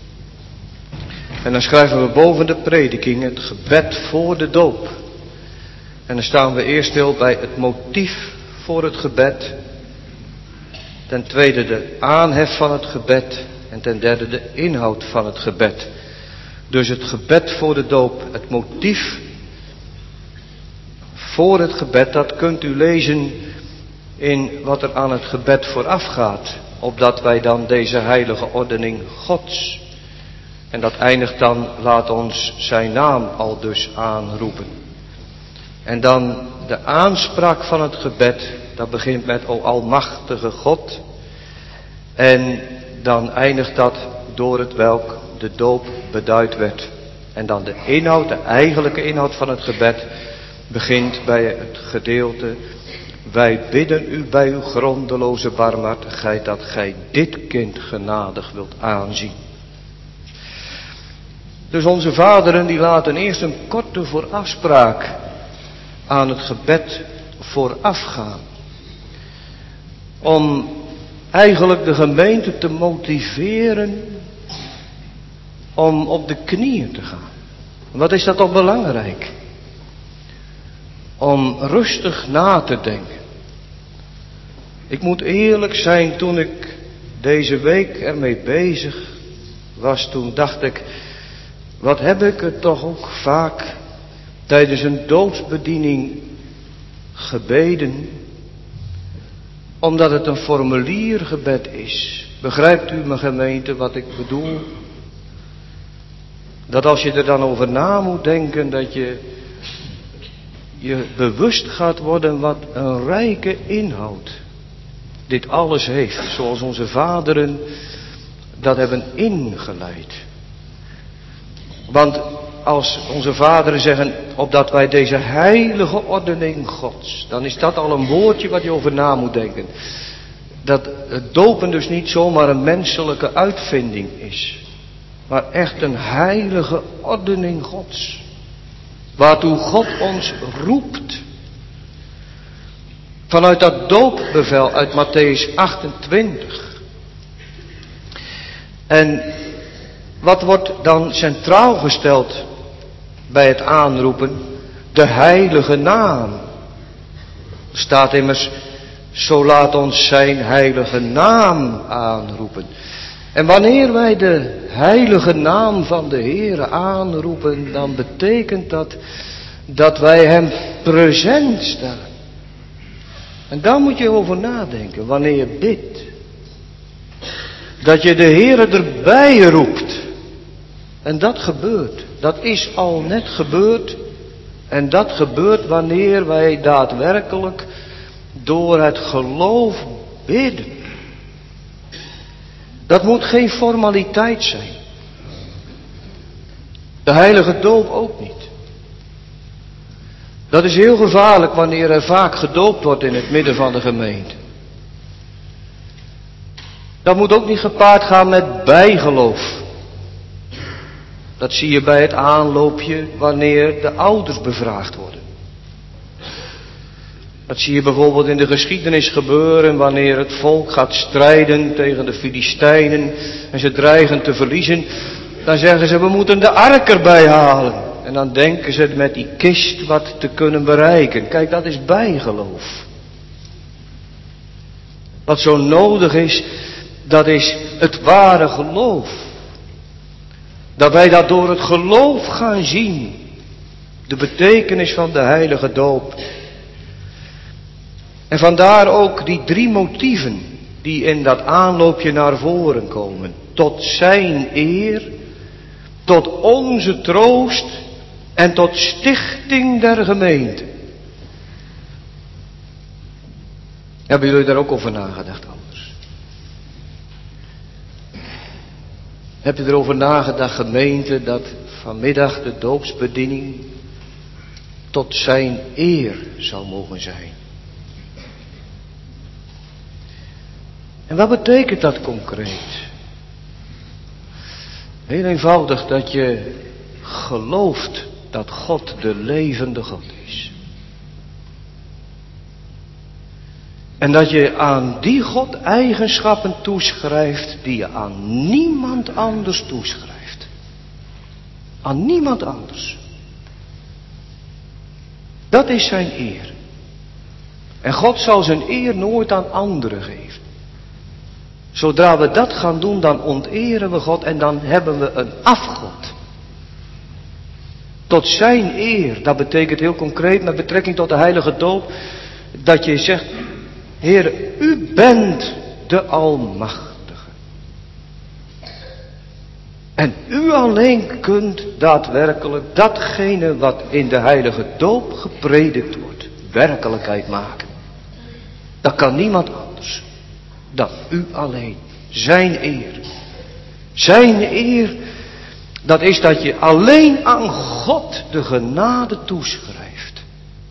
En dan schrijven we boven de prediking het gebed voor de doop. En dan staan we eerst stil bij het motief voor het gebed. Ten tweede de aanhef van het gebed. En ten derde de inhoud van het gebed. Dus het gebed voor de doop, het motief voor het gebed, dat kunt u lezen in wat er aan het gebed vooraf gaat. Opdat wij dan deze heilige ordening Gods. En dat eindigt dan, laat ons zijn naam al dus aanroepen. En dan de aanspraak van het gebed, dat begint met o almachtige God. En dan eindigt dat door het welk de doop beduid werd. En dan de inhoud, de eigenlijke inhoud van het gebed, begint bij het gedeelte: wij bidden u bij uw grondeloze barmhartigheid dat gij dit kind genadig wilt aanzien. Dus onze vaderen die laten eerst een korte voorafspraak aan het gebed voorafgaan. Om eigenlijk de gemeente te motiveren om op de knieën te gaan. Wat is dat toch belangrijk? Om rustig na te denken. Ik moet eerlijk zijn, toen ik deze week ermee bezig was, toen dacht ik, wat heb ik het toch ook vaak tijdens een doodsbediening gebeden, omdat het een formuliergebed is. Begrijpt u, mijn gemeente, wat ik bedoel? Dat als je er dan over na moet denken, dat je je bewust gaat worden wat een rijke inhoud dit alles heeft. Zoals onze vaderen dat hebben ingeleid. Want als onze vaderen zeggen, opdat wij deze heilige ordening Gods, dan is dat al een woordje wat je over na moet denken. Dat het dopen dus niet zomaar een menselijke uitvinding is, maar echt een heilige ordening Gods. Waartoe God ons roept. Vanuit dat doopbevel uit Matthäus achtentwintig. En wat wordt dan centraal gesteld bij het aanroepen? De heilige naam. Er staat immers zo laat ons zijn heilige naam aanroepen. En wanneer wij de heilige naam van de Heere aanroepen, dan betekent dat dat wij hem present stellen. En daar moet je over nadenken, wanneer je bidt. Dat je de Heere erbij roept. En dat gebeurt. Dat is al net gebeurd. En dat gebeurt wanneer wij daadwerkelijk door het geloof bidden. Dat moet geen formaliteit zijn. De heilige doop ook niet. Dat is heel gevaarlijk wanneer er vaak gedoopt wordt in het midden van de gemeente. Dat moet ook niet gepaard gaan met bijgeloof. Dat zie je bij het aanloopje wanneer de ouders bevraagd worden. Dat zie je bijvoorbeeld in de geschiedenis gebeuren wanneer het volk gaat strijden tegen de Filistijnen en ze dreigen te verliezen. Dan zeggen ze, we moeten de ark erbij halen. En dan denken ze met die kist wat te kunnen bereiken. Kijk, dat is bijgeloof. Wat zo nodig is, dat is het ware geloof. Dat wij dat door het geloof gaan zien. De betekenis van de heilige doop. En vandaar ook die drie motieven die in dat aanloopje naar voren komen. Tot zijn eer, tot onze troost en tot stichting der gemeente. Hebben jullie daar ook over nagedacht anders? Heb je erover nagedacht, gemeente, dat vanmiddag de doopsbediening tot zijn eer zou mogen zijn? En wat betekent dat concreet? Heel eenvoudig dat je gelooft dat God de levende God is. En dat je aan die God eigenschappen toeschrijft die je aan niemand anders toeschrijft. Aan niemand anders. Dat is zijn eer. En God zal zijn eer nooit aan anderen geven. Zodra we dat gaan doen, dan onteren we God en dan hebben we een afgod. Tot zijn eer, dat betekent heel concreet met betrekking tot de heilige doop, dat je zegt, Heer, u bent de Almachtige. En u alleen kunt daadwerkelijk datgene wat in de heilige doop gepredikt wordt, werkelijkheid maken. Dat kan niemand anders dan u alleen. Zijn eer. Zijn eer, dat is dat je alleen aan God de genade toeschrijft.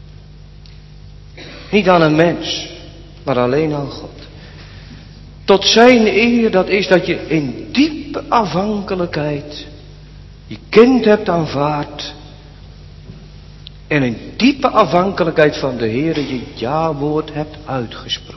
Niet aan een mens, maar alleen aan God. Tot zijn eer, dat is dat je in diepe afhankelijkheid je kind hebt aanvaard. En in diepe afhankelijkheid van de Heer je ja-woord hebt uitgesproken.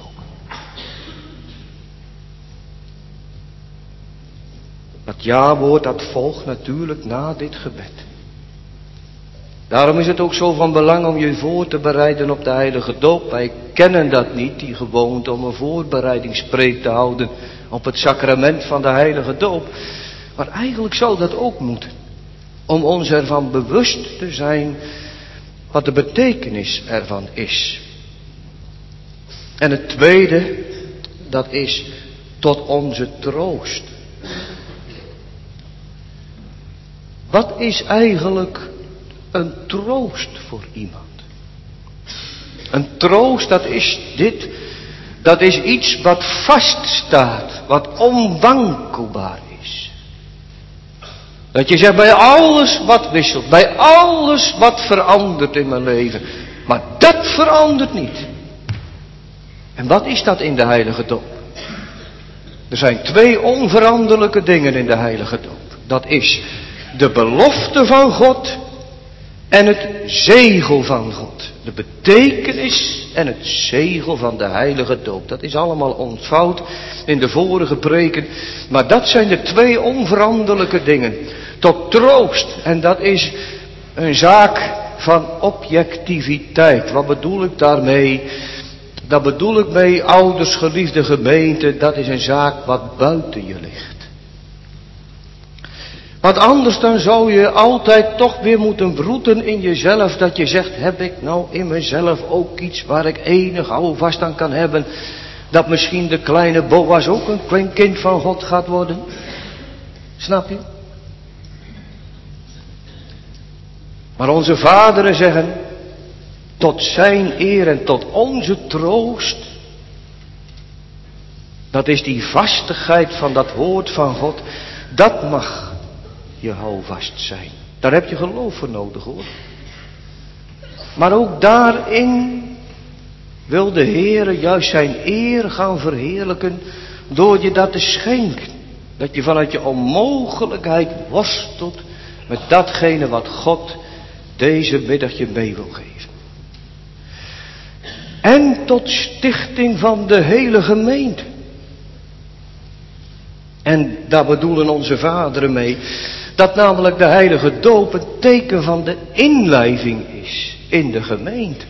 Dat ja-woord, dat volgt natuurlijk na dit gebed. Daarom is het ook zo van belang om je voor te bereiden op de heilige doop. Wij kennen dat niet, die gewoonte om een voorbereidingspreek te houden op het sacrament van de heilige doop. Maar eigenlijk zou dat ook moeten. Om ons ervan bewust te zijn wat de betekenis ervan is. En het tweede, dat is tot onze troost. Wat is eigenlijk een troost voor iemand? Een troost, dat is dit. Dat is iets wat vaststaat, wat onwankelbaar is. Dat je zegt, bij alles wat wisselt, bij alles wat verandert in mijn leven. Maar dat verandert niet. En wat is dat in de heilige doop? Er zijn twee onveranderlijke dingen in de heilige doop. Dat is de belofte van God en het zegel van God. De betekenis en het zegel van de heilige doop. Dat is allemaal ontvouwd in de vorige preken. Maar dat zijn de twee onveranderlijke dingen. Tot troost. En dat is een zaak van objectiviteit. Wat bedoel ik daarmee? daar bedoel ik mee, ouders, geliefde gemeente, dat is een zaak wat buiten je ligt. Want anders dan zou je altijd toch weer moeten wroeten in jezelf, dat je zegt, heb ik nou in mezelf ook iets waar ik enig houvast aan kan hebben, dat misschien de kleine Boas ook een klein kind van God gaat worden? Snap je? Maar onze vaderen zeggen, tot zijn eer en tot onze troost, dat is die vastigheid van dat woord van God, dat mag je houvast zijn. Daar heb je geloof voor nodig, hoor. Maar ook daarin wil de Heere juist zijn eer gaan verheerlijken door je dat te schenken. Dat je vanuit je onmogelijkheid worstelt met datgene wat God deze middag je mee wil geven. En tot stichting van de hele gemeente. En daar bedoelen onze vaderen mee, dat namelijk de heilige doop een teken van de inlijving is in de gemeente.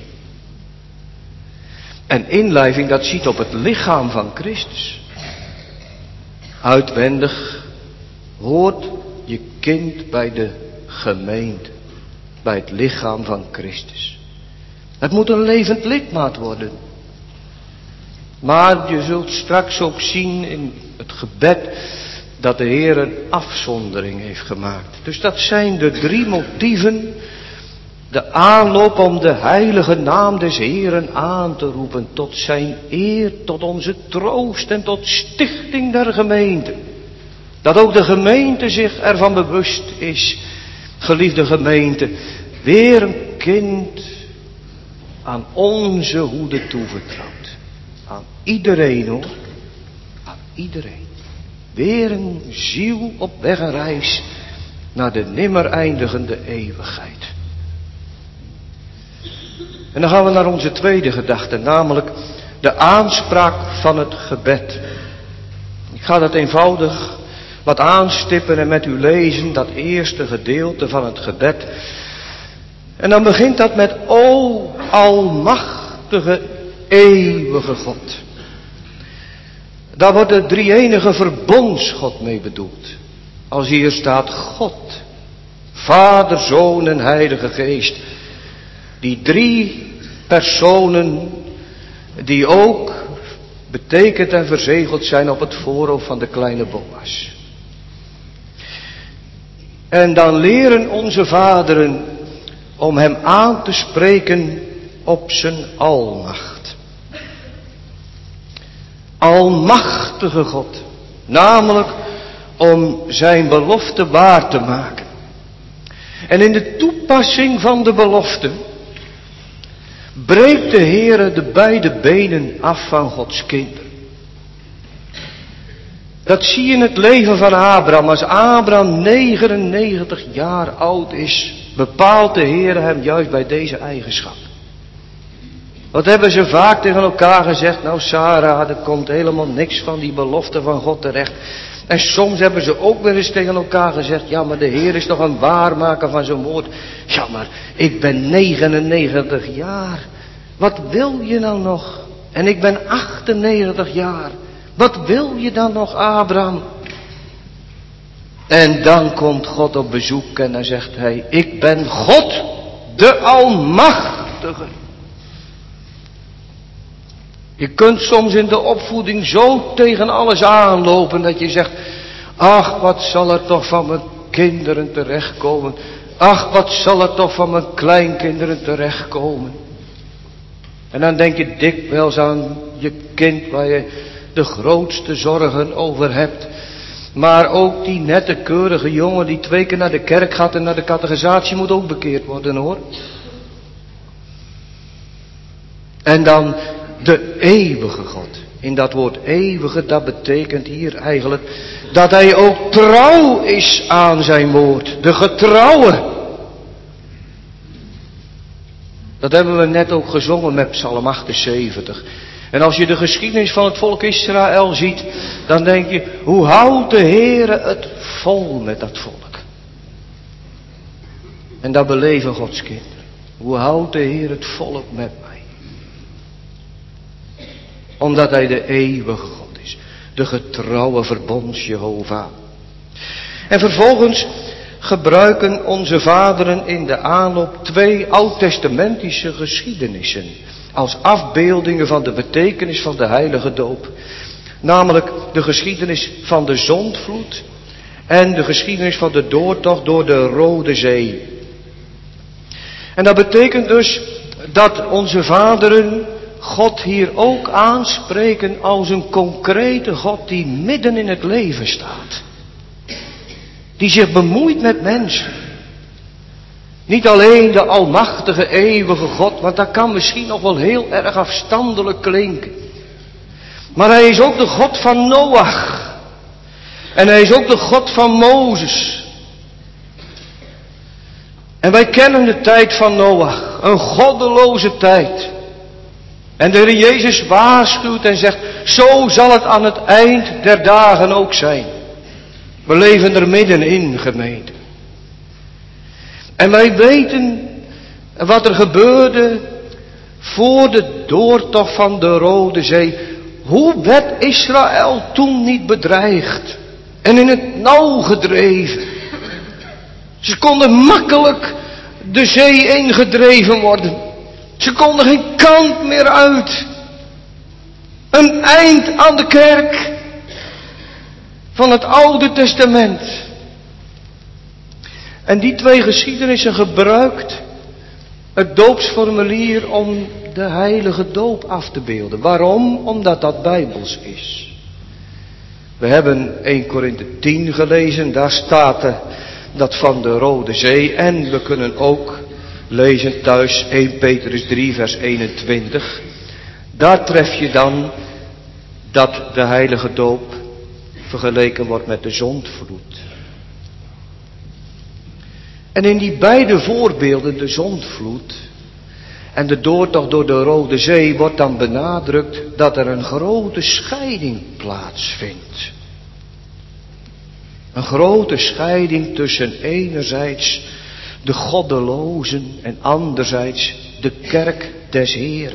En inlijving, dat ziet op het lichaam van Christus. Uitwendig hoort je kind bij de gemeente, bij het lichaam van Christus. Het moet een levend lidmaat worden. Maar je zult straks ook zien in het gebed dat de Heer een afzondering heeft gemaakt. Dus dat zijn de drie motieven. De aanloop om de heilige naam des Heeren aan te roepen tot zijn eer, tot onze troost en tot stichting der gemeente. Dat ook de gemeente zich ervan bewust is, geliefde gemeente, weer een kind aan onze hoede toevertrouwd. Aan iedereen, hoor. Aan iedereen. Weer een ziel op weg en reis naar de nimmer eindigende eeuwigheid. En dan gaan we naar onze tweede gedachte, namelijk de aanspraak van het gebed. Ik ga dat eenvoudig wat aanstippen en met u lezen, dat eerste gedeelte van het gebed. En dan begint dat met, o almachtige, eeuwige God. Daar wordt de drie-enige verbondsgod mee bedoeld. Als hier staat God, Vader, Zoon en Heilige Geest. Die drie personen die ook betekend en verzegeld zijn op het voorhoofd van de kleine Boas. En dan leren onze vaderen om hem aan te spreken op zijn almacht. Almachtige God, namelijk om zijn belofte waar te maken. En in de toepassing van de belofte breekt de Heere de beide benen af van Gods kinderen. Dat zie je in het leven van Abraham. Als Abraham negenennegentig jaar oud is, bepaalt de Heere hem juist bij deze eigenschap. Wat hebben ze vaak tegen elkaar gezegd? Nou Sarah, er komt helemaal niks van die belofte van God terecht. En soms hebben ze ook weer eens tegen elkaar gezegd, ja maar de Heer is toch een waarmaker van zijn woord. Ja maar ik ben negenennegentig jaar. Wat wil je nou nog? En ik ben achtennegentig jaar. Wat wil je dan nog, Abraham? En dan komt God op bezoek en dan zegt hij, ik ben God, de Almachtige. Je kunt soms in de opvoeding zo tegen alles aanlopen dat je zegt, ach wat zal er toch van mijn kinderen terechtkomen. Ach wat zal er toch van mijn kleinkinderen terechtkomen. En dan denk je dikwijls aan je kind waar je de grootste zorgen over hebt. Maar ook die nette keurige jongen die twee keer naar de kerk gaat en naar de catechisatie moet ook bekeerd worden, hoor. En dan de eeuwige God. In dat woord eeuwige, dat betekent hier eigenlijk dat hij ook trouw is aan zijn woord. De getrouwe. Dat hebben we net ook gezongen met Psalm achtenzeventig. En als je de geschiedenis van het volk Israël ziet, dan denk je, hoe houdt de Heere het vol met dat volk? En dat beleven Gods kinderen. Hoe houdt de Heer het volk met mij? Omdat hij de eeuwige God is. De getrouwe verbonds Jehovah. En vervolgens gebruiken onze vaderen in de aanloop twee oud-testamentische geschiedenissen. Als afbeeldingen van de betekenis van de heilige doop. Namelijk de geschiedenis van de zondvloed en de geschiedenis van de doortocht door de Rode Zee. En dat betekent dus dat onze vaderen God hier ook aanspreken als een concrete God die midden in het leven staat. Die zich bemoeit met mensen. Niet alleen de almachtige eeuwige God, want dat kan misschien nog wel heel erg afstandelijk klinken. Maar hij is ook de God van Noach. En hij is ook de God van Mozes. En wij kennen de tijd van Noach. Een goddeloze tijd. En de Heer Jezus waarschuwt en zegt, zo zal het aan het eind der dagen ook zijn. We leven er middenin, gemeente. En wij weten wat er gebeurde voor de doortocht van de Rode Zee. Hoe werd Israël toen niet bedreigd en in het nauw gedreven? Ze konden makkelijk de zee ingedreven worden. Ze konden geen kant meer uit. Een eind aan de kerk van het Oude Testament. En die twee geschiedenissen gebruikt het doopsformulier om de heilige doop af te beelden. Waarom? Omdat dat bijbels is. We hebben eerste Korinthe tien gelezen, daar staat er dat van de Rode Zee. En we kunnen ook lezen thuis eerste Petrus drie vers eenentwintig. Daar tref je dan dat de heilige doop vergeleken wordt met de zondvloed. En in die beide voorbeelden, de zondvloed en de doortocht door de Rode Zee, wordt dan benadrukt dat er een grote scheiding plaatsvindt. Een grote scheiding tussen enerzijds de goddelozen en anderzijds de kerk des Heren.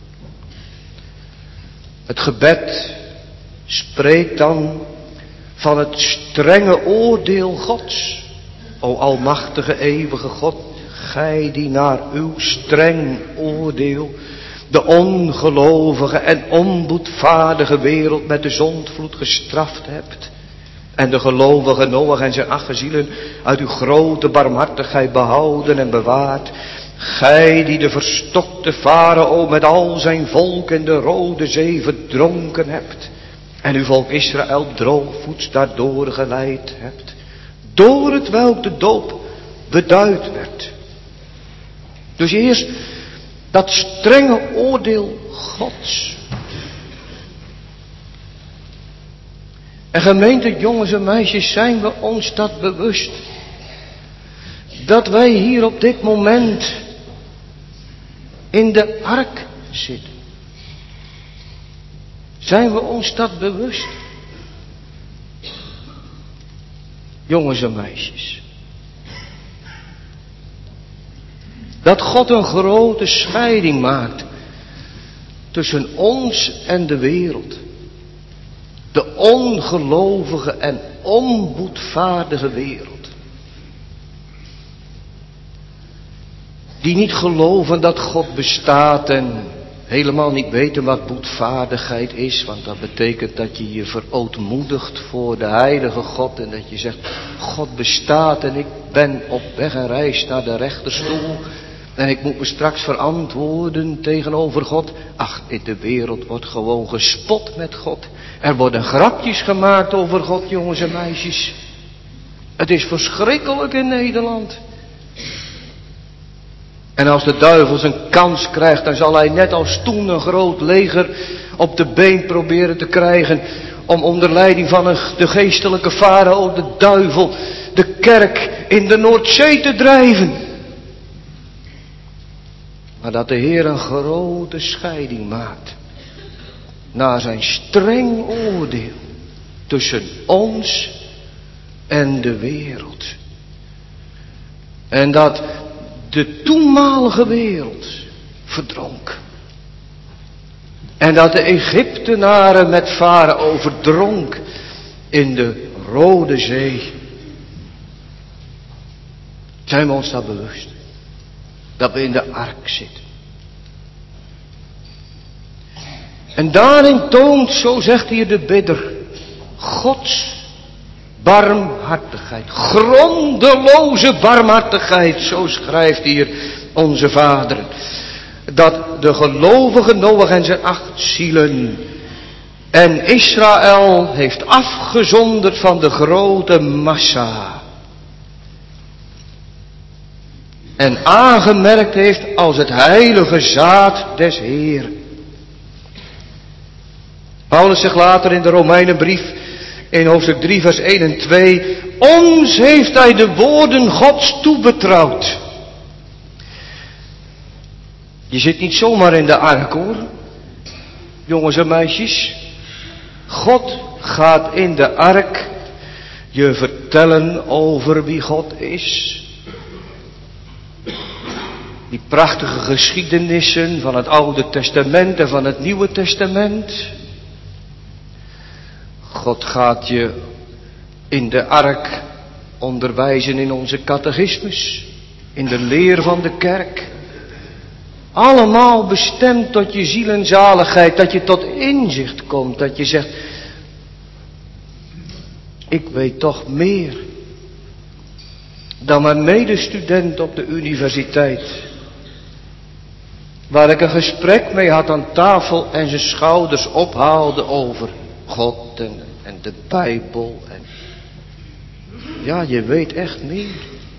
Het gebed spreekt dan van het strenge oordeel Gods. O almachtige eeuwige God, gij die naar uw streng oordeel de ongelovige en onboedvaardige wereld met de zondvloed gestraft hebt. En de gelovige Noach en zijn acht gezielen uit uw grote barmhartigheid behouden en bewaard. Gij die de verstokte Farao met al zijn volk in de Rode Zee verdronken hebt. En uw volk Israël droogvoets daardoor geleid hebt. Door het welk de doop beduid werd. Dus eerst dat strenge oordeel Gods. En gemeente, jongens en meisjes, zijn we ons dat bewust. Dat wij hier op dit moment in de ark zitten. Zijn we ons dat bewust? Jongens en meisjes. Dat God een grote scheiding maakt tussen ons en de wereld. De ongelovige en onboedvaardige wereld. Die niet geloven dat God bestaat en helemaal niet weten wat boetvaardigheid is. Want dat betekent dat je je verootmoedigt voor de heilige God. En dat je zegt, God bestaat en ik ben op weg en reis naar de rechterstoel. En ik moet me straks verantwoorden tegenover God. Ach, in de wereld wordt gewoon gespot met God. Er worden grapjes gemaakt over God, jongens en meisjes. Het is verschrikkelijk in Nederland. En als de duivel zijn kans krijgt, dan zal hij net als toen een groot leger op de been proberen te krijgen. Om onder leiding van een, de geestelijke farao, de duivel, de kerk in de Noordzee te drijven. Maar dat de Heer een grote scheiding maakt. Naar zijn streng oordeel tussen ons en de wereld. En dat de toenmalige wereld verdronk. En dat de Egyptenaren met Farao verdronk in de Rode Zee. Zijn we ons daar bewust? Dat we in de ark zitten. En daarin toont, zo zegt hier de bidder, Gods barmhartigheid. Grondeloze barmhartigheid, zo schrijft hier onze Vader. Dat de gelovige Noach en zijn acht zielen en Israël heeft afgezonderd van de grote massa. En aangemerkt heeft als het heilige zaad des Heeren. Paulus zegt later in de Romeinenbrief in hoofdstuk drie vers één en twee. Ons heeft hij de woorden Gods toebetrouwd. Je zit niet zomaar in de ark hoor. Jongens en meisjes. God gaat in de ark je vertellen over wie God is. Die prachtige geschiedenissen van het Oude Testament en van het Nieuwe Testament. God gaat je in de ark onderwijzen in onze catechismus, in de leer van de kerk. Allemaal bestemd tot je zielenzaligheid, dat je tot inzicht komt, dat je zegt, ik weet toch meer dan mijn medestudent op de universiteit, waar ik een gesprek mee had aan tafel en zijn schouders ophaalde over God en, en de Bijbel. En ja, je weet echt meer.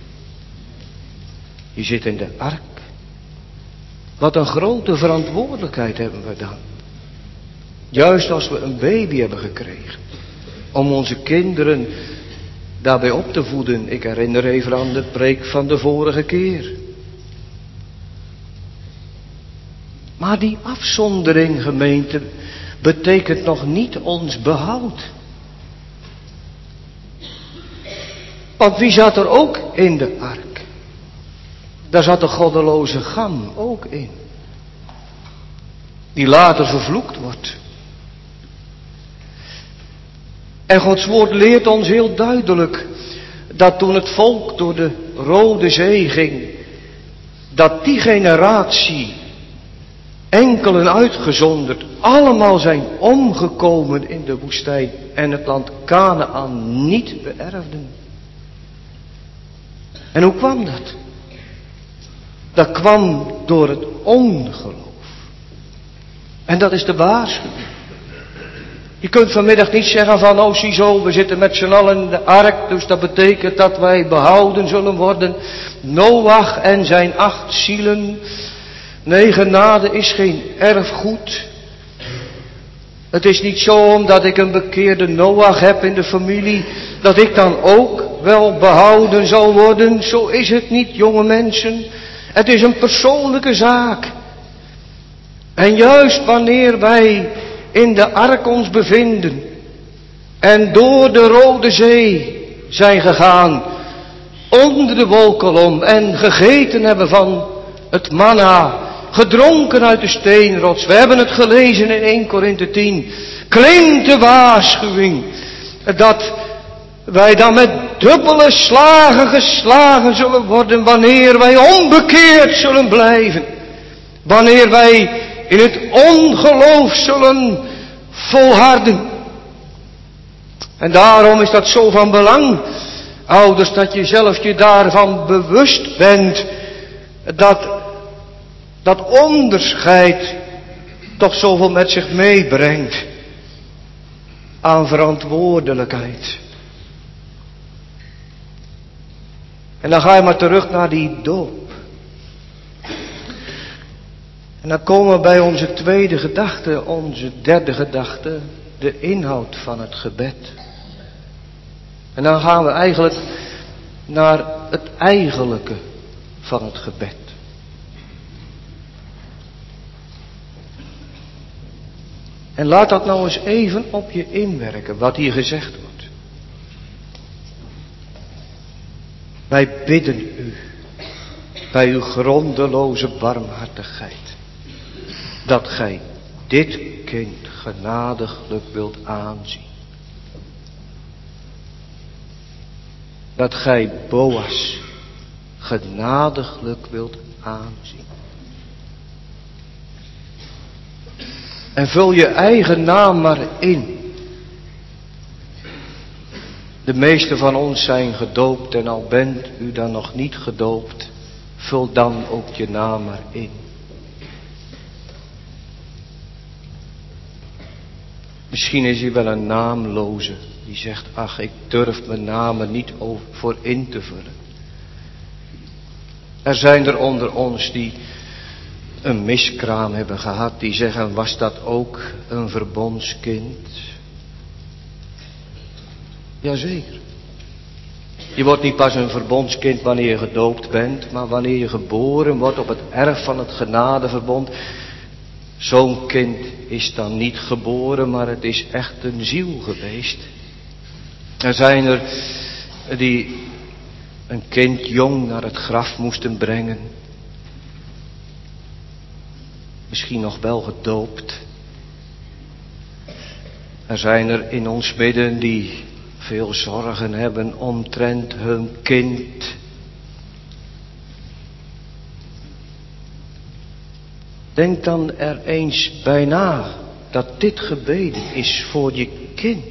Je zit in de ark. Wat een grote verantwoordelijkheid hebben we dan. Juist als we een baby hebben gekregen. Om onze kinderen daarbij op te voeden. Ik herinner even aan de preek van de vorige keer. Maar die afzondering, gemeente, betekent nog niet ons behoud. Want wie zat er ook in de ark? Daar zat de goddeloze Gam ook in. Die later vervloekt wordt. En Gods woord leert ons heel duidelijk dat toen het volk door de Rode Zee ging, dat die generatie, enkelen uitgezonderd, allemaal zijn omgekomen in de woestijn en het land Kanaan niet beërfden. En hoe kwam dat? Dat kwam door het ongeloof. En dat is de waarschuwing. Je kunt vanmiddag niet zeggen van, oh ziezo, we zitten met z'n allen in de ark, dus dat betekent dat wij behouden zullen worden. Noach en zijn acht zielen. Nee, genade is geen erfgoed. Het is niet zo omdat ik een bekeerde Noach heb in de familie, dat ik dan ook wel behouden zal worden. Zo is het niet, jonge mensen. Het is een persoonlijke zaak. En juist wanneer wij in de ark ons bevinden en door de Rode Zee zijn gegaan, onder de wolkolom en gegeten hebben van het manna, gedronken uit de steenrots. We hebben het gelezen in eerste Korinthe tien. Klinkt de waarschuwing dat wij dan met dubbele slagen geslagen zullen worden wanneer wij onbekeerd zullen blijven. Wanneer wij in het ongeloof zullen volharden. En daarom is dat zo van belang, ouders, dat je zelf je daarvan bewust bent, dat dat onderscheid toch zoveel met zich meebrengt aan verantwoordelijkheid. En dan ga je maar terug naar die doop. En dan komen we bij onze tweede gedachte, onze derde gedachte, de inhoud van het gebed. En dan gaan we eigenlijk naar het eigenlijke van het gebed. En laat dat nou eens even op je inwerken, wat hier gezegd wordt. Wij bidden u, bij uw grondeloze barmhartigheid, dat gij dit kind genadiglijk wilt aanzien. Dat gij Boas genadiglijk wilt aanzien. En vul je eigen naam maar in. De meeste van ons zijn gedoopt en al bent u dan nog niet gedoopt, vul dan ook je naam maar in. Misschien is hij wel een naamloze die zegt, ach, ik durf mijn naam er niet voor in te vullen. Er zijn er onder ons die een miskraam hebben gehad, die zeggen, was dat ook een verbondskind? Jazeker. Je wordt niet pas een verbondskind wanneer je gedoopt bent, maar wanneer je geboren wordt op het erf van het genadeverbond. Zo'n kind is dan niet geboren, maar het is echt een ziel geweest. Er zijn er die een kind jong naar het graf moesten brengen. Misschien nog wel gedoopt. Er zijn er in ons midden die veel zorgen hebben omtrent hun kind. Denk dan er eens bij na dat dit gebeden is voor je kind.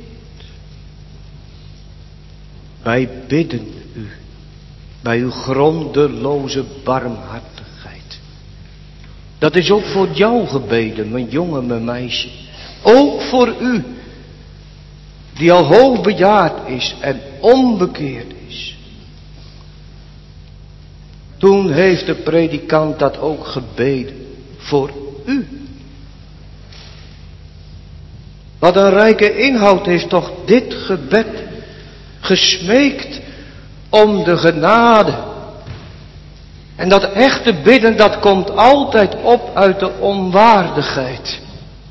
Wij bidden u bij uw grondeloze barmhartigheid. Dat is ook voor jou gebeden, mijn jongen, mijn meisje. Ook voor u, die al hoogbejaard is en onbekeerd is. Toen heeft de predikant dat ook gebeden voor u. Wat een rijke inhoud heeft toch dit gebed gesmeekt om de genade. En dat echte bidden, dat komt altijd op uit de onwaardigheid.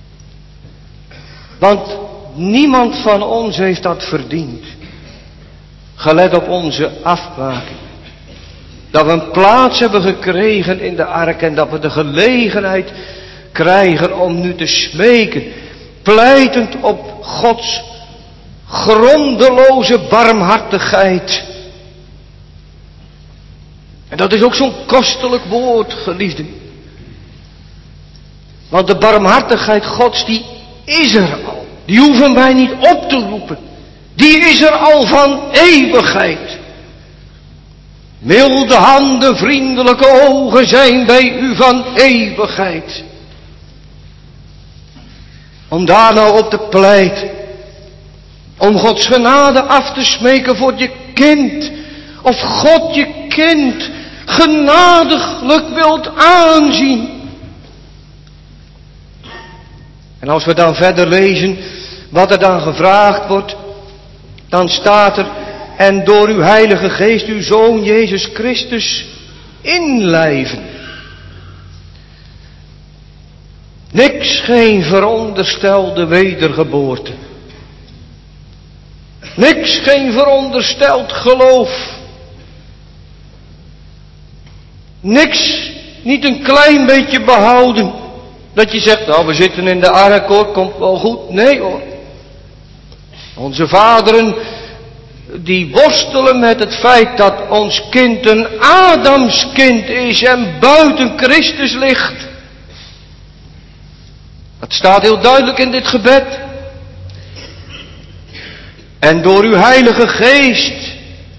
Want niemand van ons heeft dat verdiend. Gelet op onze afmaking. Dat we een plaats hebben gekregen in de ark en dat we de gelegenheid krijgen om nu te smeken. Pleitend op Gods grondeloze barmhartigheid. En dat is ook zo'n kostelijk woord, geliefden. Want de barmhartigheid Gods, die is er al. Die hoeven wij niet op te roepen. Die is er al van eeuwigheid. Milde handen, vriendelijke ogen zijn bij u van eeuwigheid. Om daar nou op te pleiten. Om Gods genade af te smeken voor je kind. Of God je kind genadiglijk wilt aanzien. En als we dan verder lezen wat er dan gevraagd wordt, dan staat er, en door uw Heilige Geest uw Zoon Jezus Christus inlijven. Niks, geen veronderstelde wedergeboorte. Niks, geen verondersteld geloof. Niks, niet een klein beetje behouden. Dat je zegt, nou we zitten in de ark hoor, komt wel goed. Nee hoor. Onze vaderen, die worstelen met het feit dat ons kind een Adamskind is en buiten Christus ligt. Dat staat heel duidelijk in dit gebed. En door uw Heilige Geest.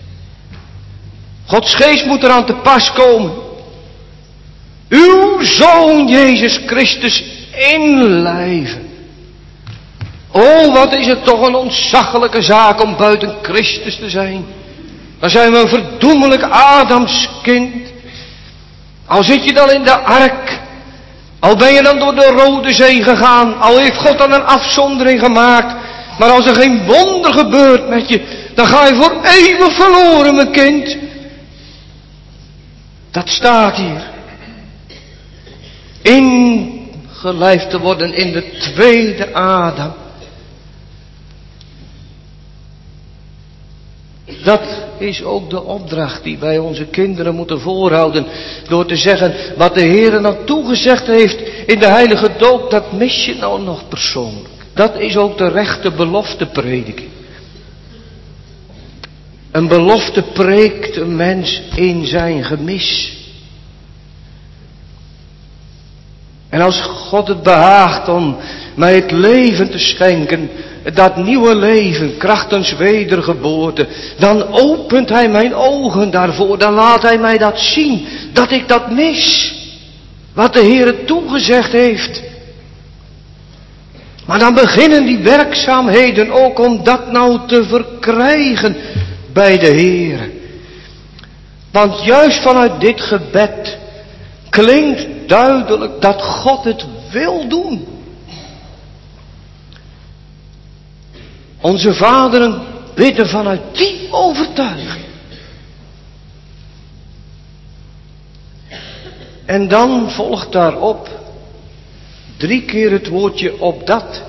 Gods Geest moet eraan te pas komen. Uw Zoon Jezus Christus inlijven. Oh, wat is het toch een ontzaglijke zaak om buiten Christus te zijn. Dan zijn we een verdoemelijk Adamskind. Al zit je dan in de ark. Al ben je dan door de Rode Zee gegaan. Al heeft God dan een afzondering gemaakt. Maar als er geen wonder gebeurt met je, dan ga je voor eeuwig verloren, mijn kind. Dat staat hier. Ingelijfd te worden in de tweede Adam. Dat is ook de opdracht die wij onze kinderen moeten voorhouden. Door te zeggen wat de Heer dan toegezegd heeft In de heilige doop, dat mis je nou nog persoonlijk. Dat is ook de rechte belofteprediking. Een belofte preekt een mens in zijn gemis. En als God het behaagt om mij het leven te schenken, dat nieuwe leven, krachtens wedergeboorte, dan opent Hij mijn ogen daarvoor, dan laat Hij mij dat zien, dat ik dat mis, wat de Heer toegezegd heeft. Maar dan beginnen die werkzaamheden ook om dat nou te verkrijgen bij de Heer. Want juist vanuit dit gebed klinkt duidelijk dat God het wil doen. Onze vaderen bidden vanuit die overtuiging. En dan volgt daarop drie keer het woordje opdat.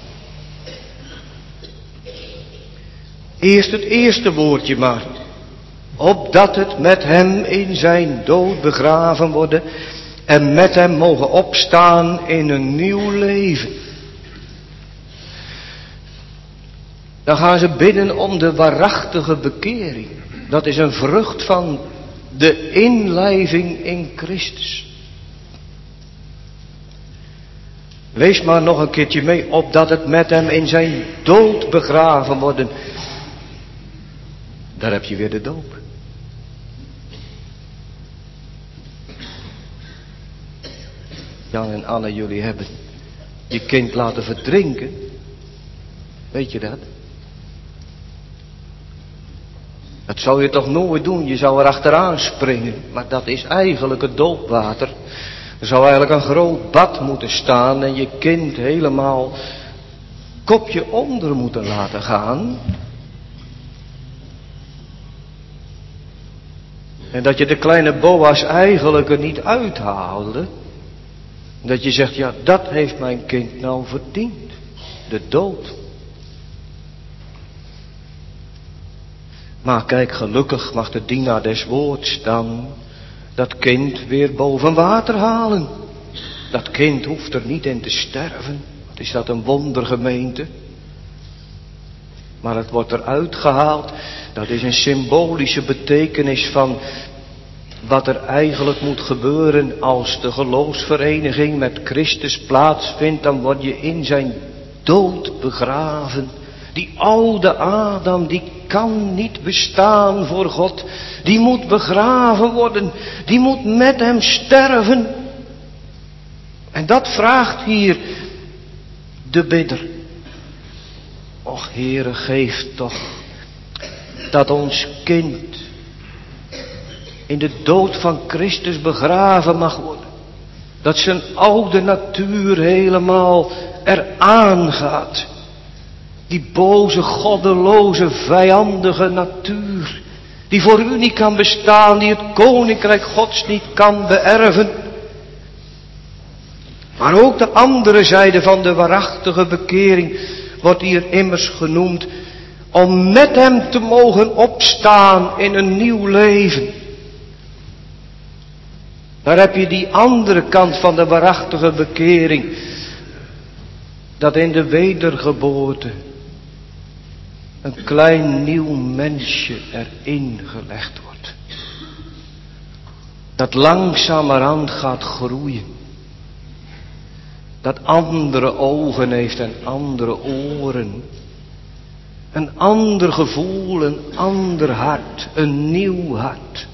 Eerst het eerste woordje maar. Opdat het met hem in zijn dood begraven worden en met hem mogen opstaan in een nieuw leven. Dan gaan ze bidden om de waarachtige bekering. Dat is een vrucht van de inlijving in Christus. Lees maar nog een keertje mee, opdat het met hem in zijn dood begraven worden. Daar heb je weer de doop. Jan en Anne, jullie hebben je kind laten verdrinken. Weet je dat? Dat zou je toch nooit doen, je zou er achteraan springen. Maar dat is eigenlijk het doopwater. Er zou eigenlijk een groot bad moeten staan en je kind helemaal kopje onder moeten laten gaan. En dat je de kleine Boas eigenlijk er niet uithaalde. Dat je zegt, ja, dat heeft mijn kind nou verdiend. De dood. Maar kijk, gelukkig mag de dienaar des woords dan dat kind weer boven water halen. Dat kind hoeft er niet in te sterven. Wat is dat een wondergemeente. Maar het wordt eruit gehaald. Dat is een symbolische betekenis van wat er eigenlijk moet gebeuren als de geloofsvereniging met Christus plaatsvindt. Dan word je in zijn dood begraven. Die oude Adam, die kan niet bestaan voor God. Die moet begraven worden. Die moet met hem sterven. En dat vraagt hier de bidder. Och Heere, geef toch dat ons kind in de dood van Christus begraven mag worden. Dat zijn oude natuur helemaal eraan gaat. Die boze, goddeloze, vijandige natuur. Die voor u niet kan bestaan. Die het koninkrijk Gods niet kan beërven. Maar ook de andere zijde van de waarachtige bekering wordt hier immers genoemd. Om met hem te mogen opstaan in een nieuw leven. Daar heb je die andere kant van de waarachtige bekering. Dat in de wedergeboorte een klein nieuw mensje erin gelegd wordt. Dat langzamerhand gaat groeien. Dat andere ogen heeft en andere oren. Een ander gevoel, een ander hart, een nieuw hart.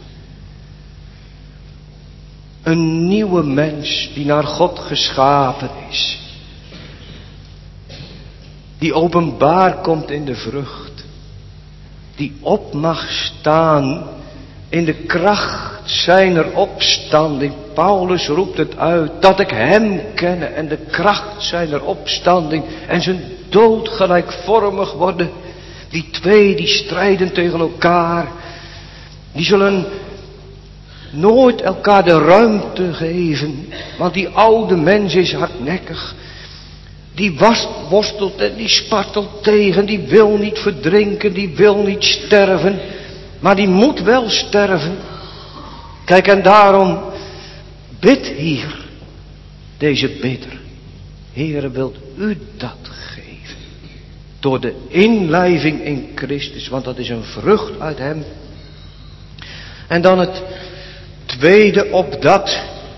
Een nieuwe mens die naar God geschapen is. Die openbaar komt in de vrucht. Die op mag staan in de kracht zijner opstanding. Paulus roept het uit. Dat ik hem kenne en de kracht zijner opstanding. En zijn dood gelijkvormig worden. Die twee die strijden tegen elkaar. Die zullen nooit elkaar de ruimte geven. Want die oude mens is hardnekkig. Die worstelt en die spartelt tegen. Die wil niet verdrinken. Die wil niet sterven. Maar die moet wel sterven. Kijk, en daarom bid hier. deze bidder. Heere, wilt u dat geven? Door de inlijving in Christus, want dat is een vrucht uit hem. En dan het tweede op dat.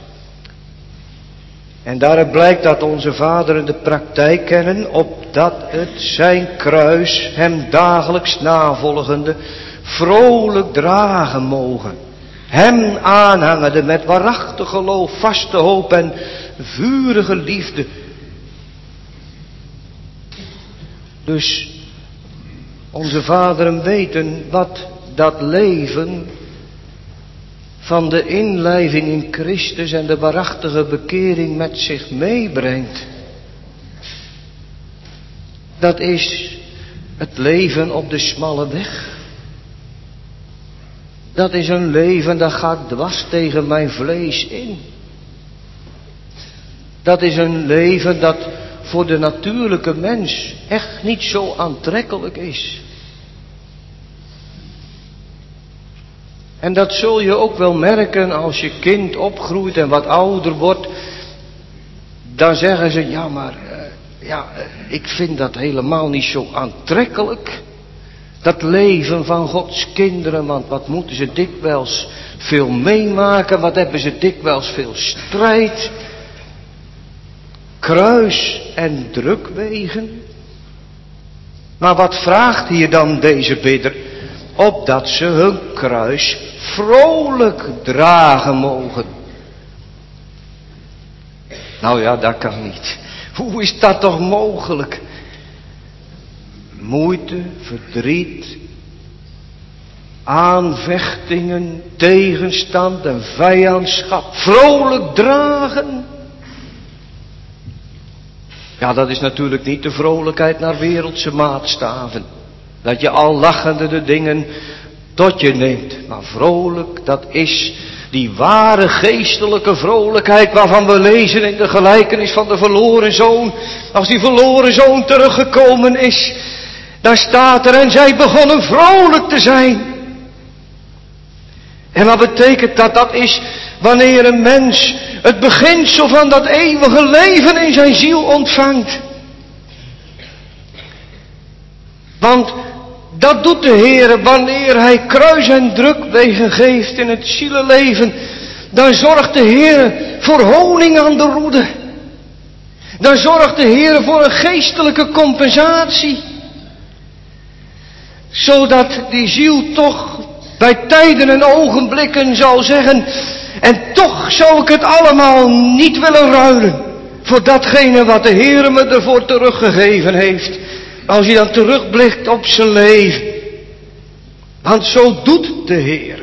En daaruit blijkt dat onze vaderen de praktijk kennen, opdat het zijn kruis hem dagelijks navolgende vrolijk dragen mogen. Hem aanhangende met waarachtig geloof, vaste hoop en vurige liefde. Dus onze vaderen weten wat dat leven van de inlijving in Christus en de waarachtige bekering met zich meebrengt. Dat is het leven op de smalle weg. Dat is een leven dat gaat dwars tegen mijn vlees in. Dat is een leven dat voor de natuurlijke mens echt niet zo aantrekkelijk is. En dat zul je ook wel merken als je kind opgroeit en wat ouder wordt. Dan zeggen ze, ja maar, uh, ja, uh, ik vind dat helemaal niet zo aantrekkelijk. Dat leven van Gods kinderen, want wat moeten ze dikwijls veel meemaken, wat hebben ze dikwijls veel strijd. Kruis en drukwegen. Maar wat vraagt hier dan deze bidder? Opdat ze hun kruis vrolijk dragen mogen. Nou ja, dat kan niet. Hoe is dat toch mogelijk? Moeite, verdriet, aanvechtingen, tegenstand en vijandschap vrolijk dragen. Ja, dat is natuurlijk niet de vrolijkheid naar wereldse maatstaven. Dat je al lachende de dingen tot je neemt. Maar vrolijk, dat is die ware geestelijke vrolijkheid waarvan we lezen in de gelijkenis van de verloren zoon. Als die verloren zoon teruggekomen is, daar staat er en zij begonnen vrolijk te zijn. En wat betekent dat? Dat is wanneer een mens het beginsel van dat eeuwige leven in zijn ziel ontvangt. Want dat doet de Heer wanneer Hij kruis en drukwegen geeft in het zielenleven. Dan zorgt de Heer voor honing aan de roede. Dan zorgt de Heer voor een geestelijke compensatie. Zodat die ziel toch bij tijden en ogenblikken zal zeggen, en toch zou ik het allemaal niet willen ruilen voor datgene wat de Heer me ervoor teruggegeven heeft. Als je dan terugblikt op zijn leven. Want zo doet de Heer.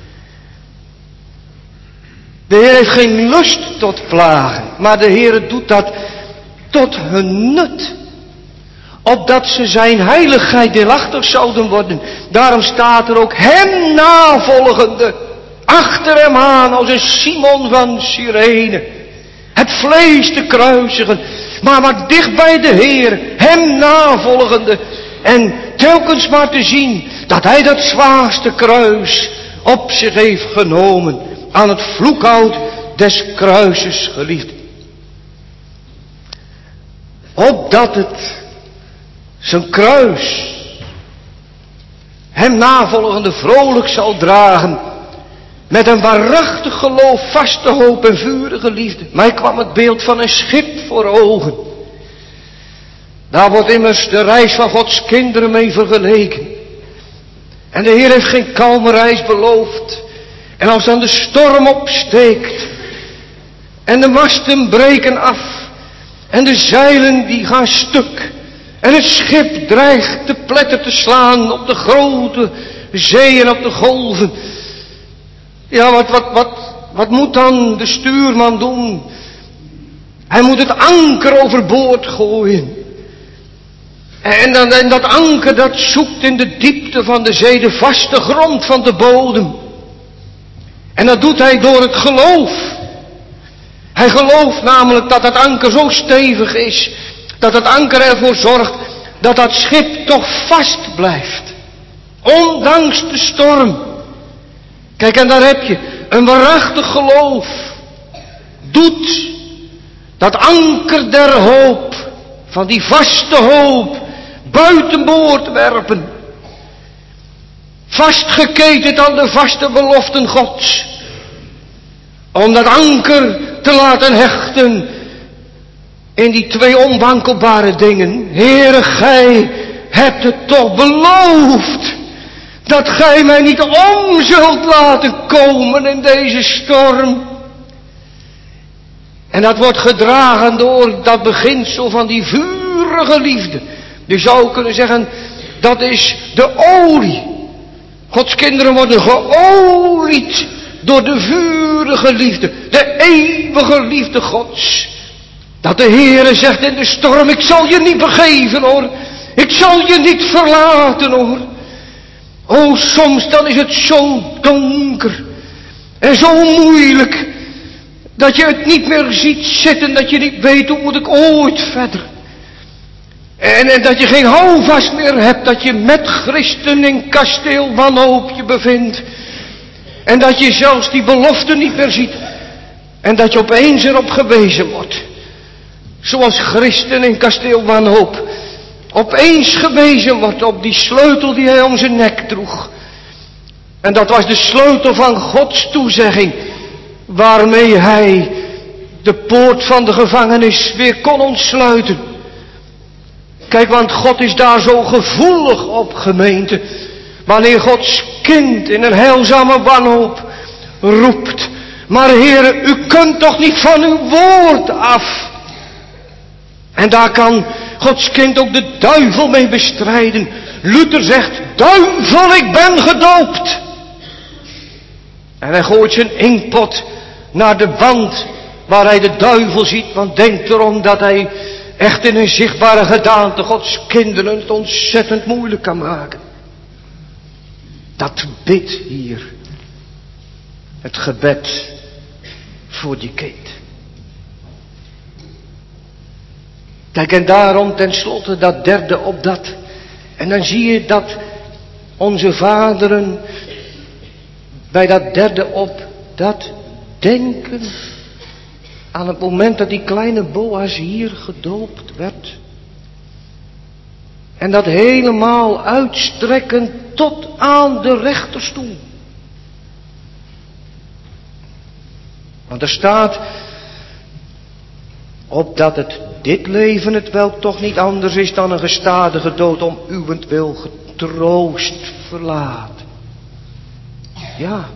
De Heer heeft geen lust tot plagen, maar de Heer doet dat tot hun nut. Opdat ze zijn heiligheid deelachtig zouden worden. Daarom staat er ook hem navolgende. Achter hem aan als een Simon van Cyrene. Het vlees te kruisigen. Maar maar dicht bij de Heer. Hem navolgende. En telkens maar te zien dat hij dat zwaarste kruis op zich heeft genomen. Aan het vloekhout des kruises geliefd. Opdat het zijn kruis hem navolgende vrolijk zal dragen. Met een waarachtig geloof, vaste hoop en vurige liefde. Mij kwam het beeld van een schip voor ogen. Daar wordt immers de reis van Gods kinderen mee vergeleken. En de Heer heeft geen kalme reis beloofd. En als dan de storm opsteekt. En de masten breken af. En de zeilen die gaan stuk. En het schip dreigt te pletter te slaan op de grote zeeën, op de golven. Ja, wat, wat, wat, wat moet dan de stuurman doen? Hij moet het anker overboord gooien. En, dan, en dat anker dat zoekt in de diepte van de zee de vaste grond van de bodem. En dat doet hij door het geloof. Hij gelooft namelijk dat het anker zo stevig is, dat het anker ervoor zorgt dat dat schip toch vast blijft. Ondanks de storm. Kijk, en daar heb je een waarachtig geloof. Doet Dat anker der hoop, van die vaste hoop, buitenboord werpen. Vastgeketend aan de vaste beloften Gods. Om dat anker te laten hechten in die twee onwankelbare dingen. Heere, gij hebt het toch beloofd. Dat gij mij niet om zult laten komen in deze storm. En dat wordt gedragen door dat beginsel van die vurige liefde. Je zou kunnen zeggen, dat is de olie. Gods kinderen worden geolied door de vurige liefde. De eeuwige liefde Gods. Dat de Heere zegt in de storm, ik zal je niet begeven hoor. Ik zal je niet verlaten hoor. O, soms dan is het zo donker. En zo moeilijk. Dat je het niet meer ziet zitten. Dat je niet weet hoe moet ik ooit verder. En, en dat je geen houvast meer hebt. Dat je met Christen in kasteel wanhoop je bevindt. En dat je zelfs die belofte niet meer ziet. En dat je opeens erop gewezen wordt. Zoals Christen in kasteel wanhoop. Opeens gewezen wordt op die sleutel die hij om zijn nek droeg. En dat was de sleutel van Gods toezegging. Waarmee hij de poort van de gevangenis weer kon ontsluiten. Kijk, want God is daar zo gevoelig op, gemeente. Wanneer Gods kind in een heilzame wanhoop roept. Maar Heere, u kunt toch niet van uw woord af. En daar kan Gods kind ook de duivel mee bestrijden. Luther zegt, duivel, ik ben gedoopt. En hij gooit zijn inkpot naar de wand waar hij de duivel ziet. Want denkt erom dat hij echt in een zichtbare gedaante Gods kinderen het ontzettend moeilijk kan maken. Dat bidt hier het gebed voor je kind. Kijk, en daarom tenslotte dat derde op dat. En dan zie je dat onze vaderen bij dat derde op dat denken aan het moment dat die kleine Boas hier gedoopt werd. En dat helemaal uitstrekken tot aan de rechterstoel. Want er staat, opdat het dit leven het wel toch niet anders is dan een gestadige dood om uwentwil getroost verlaat. Ja.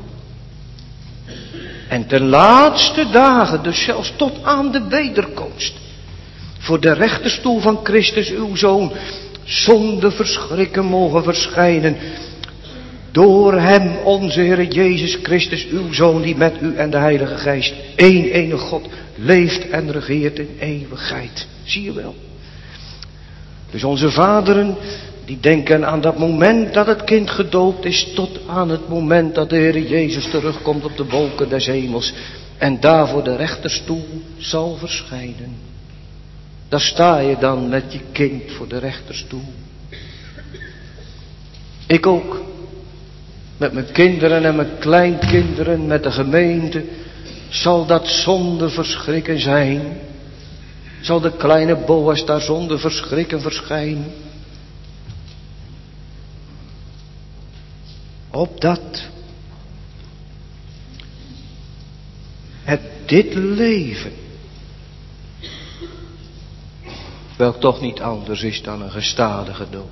En ten laatste dagen, dus zelfs tot aan de wederkomst, voor de rechterstoel van Christus uw Zoon, zonder verschrikken mogen verschijnen. Door hem, onze Heer Jezus Christus, uw Zoon, die met u en de Heilige Geest, één enige God, leeft en regeert in eeuwigheid. Zie je wel. Dus onze vaderen, die denken aan dat moment dat het kind gedoopt is, tot aan het moment dat de Heer Jezus terugkomt op de wolken des hemels en daar voor de rechterstoel zal verschijnen. Daar sta je dan met je kind voor de rechterstoel. Ik ook. Met mijn kinderen en mijn kleinkinderen, met de gemeente, zal dat zonder verschrikken zijn. Zal de kleine Boas daar zonder verschrikken verschijnen. Opdat het dit leven, welk toch niet anders is dan een gestadige dood.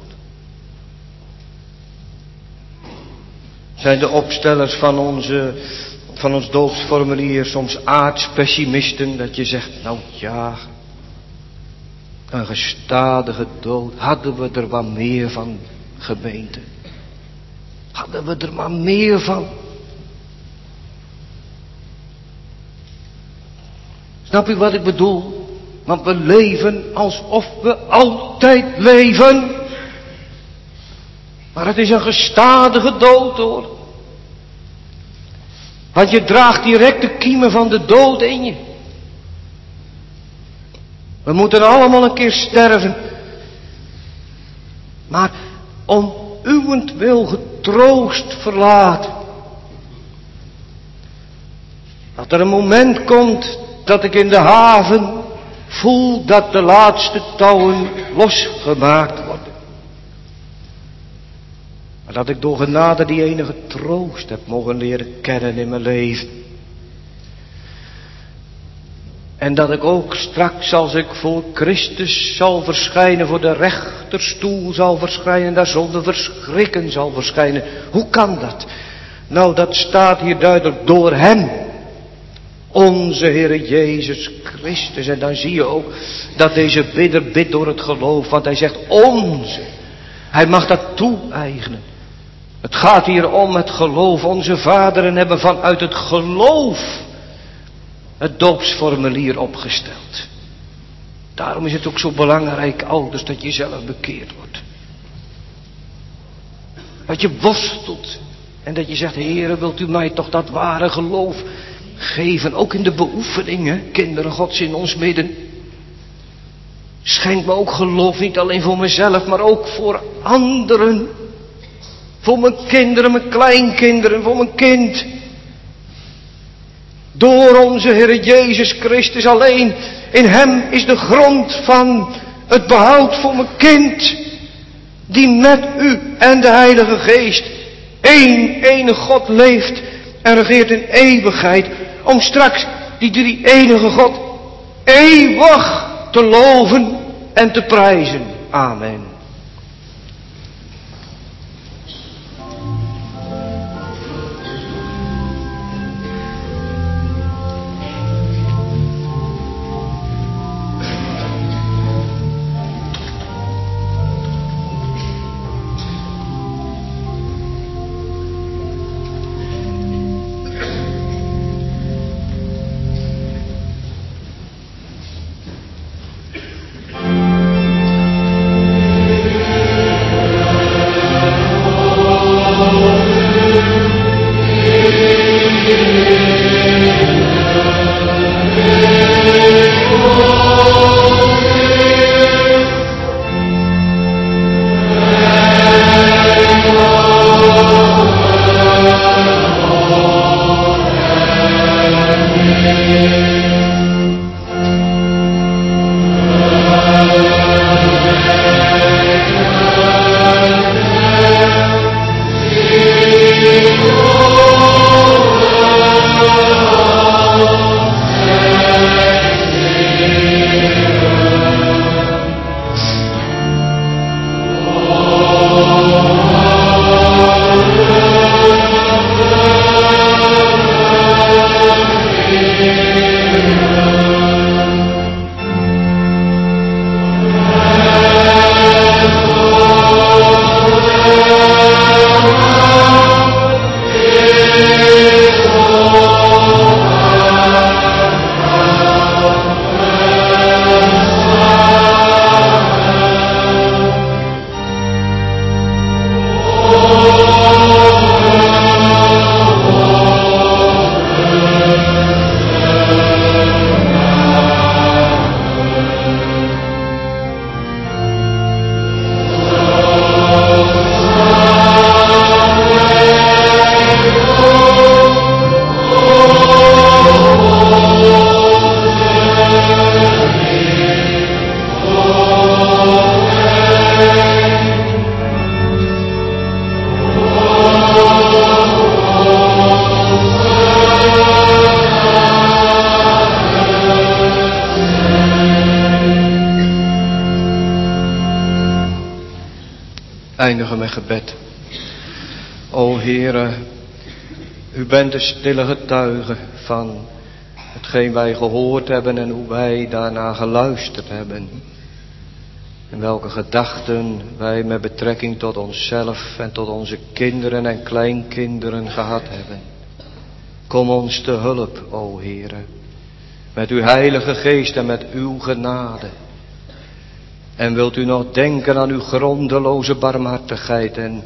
Zijn de opstellers van, onze, van ons doopsformulier soms aardspessimisten, dat je zegt, nou ja, een gestadige dood, hadden we er wat meer van, gemeente. Hadden we er maar meer van. Snap u wat ik bedoel? Want we leven alsof we altijd leven. Maar het is een gestadige dood hoor. Want je draagt direct de kiemen van de dood in je. We moeten allemaal een keer sterven. Maar om uwentwil getroost verlaten. Dat er een moment komt dat ik in de haven Voel dat de laatste touwen losgemaakt worden. Maar dat ik door genade die enige troost heb mogen leren kennen in mijn leven. En dat ik ook straks, als ik voor Christus zal verschijnen, voor de rechterstoel zal verschijnen, daar zonder verschrikken zal verschijnen. Hoe kan dat? Nou, dat staat hier duidelijk: door Hem. Onze Heere Jezus Christus. En dan zie je ook dat deze bidder bidt door het geloof. Want hij zegt onze. Hij mag dat toe-eigenen. Het gaat hier om het geloof. Onze vaderen hebben vanuit het geloof het doopsformulier opgesteld. Daarom is het ook zo belangrijk, ouders, dat je zelf bekeerd wordt. Dat je worstelt. En dat je zegt: Heere, wilt u mij toch dat ware geloof geven, ook in de beoefeningen, kinderen Gods in ons midden. Schenk me ook geloof, niet alleen voor mezelf, maar ook voor anderen. Voor mijn kinderen, mijn kleinkinderen, voor mijn kind. Door onze Heer Jezus Christus alleen. In Hem is de grond van het behoud voor mijn kind. Die met u en de Heilige Geest één enige God leeft en regeert in eeuwigheid. Om straks die drie enige God eeuwig te loven en te prijzen. Amen. Eindigen met gebed. O Heere, u bent de stille getuige van hetgeen wij gehoord hebben en hoe wij daarna geluisterd hebben. En welke gedachten wij met betrekking tot onszelf en tot onze kinderen en kleinkinderen gehad hebben. Kom ons te hulp, o Heere, met uw Heilige Geest en met uw genade. En wilt u nog denken aan uw grondeloze barmhartigheid en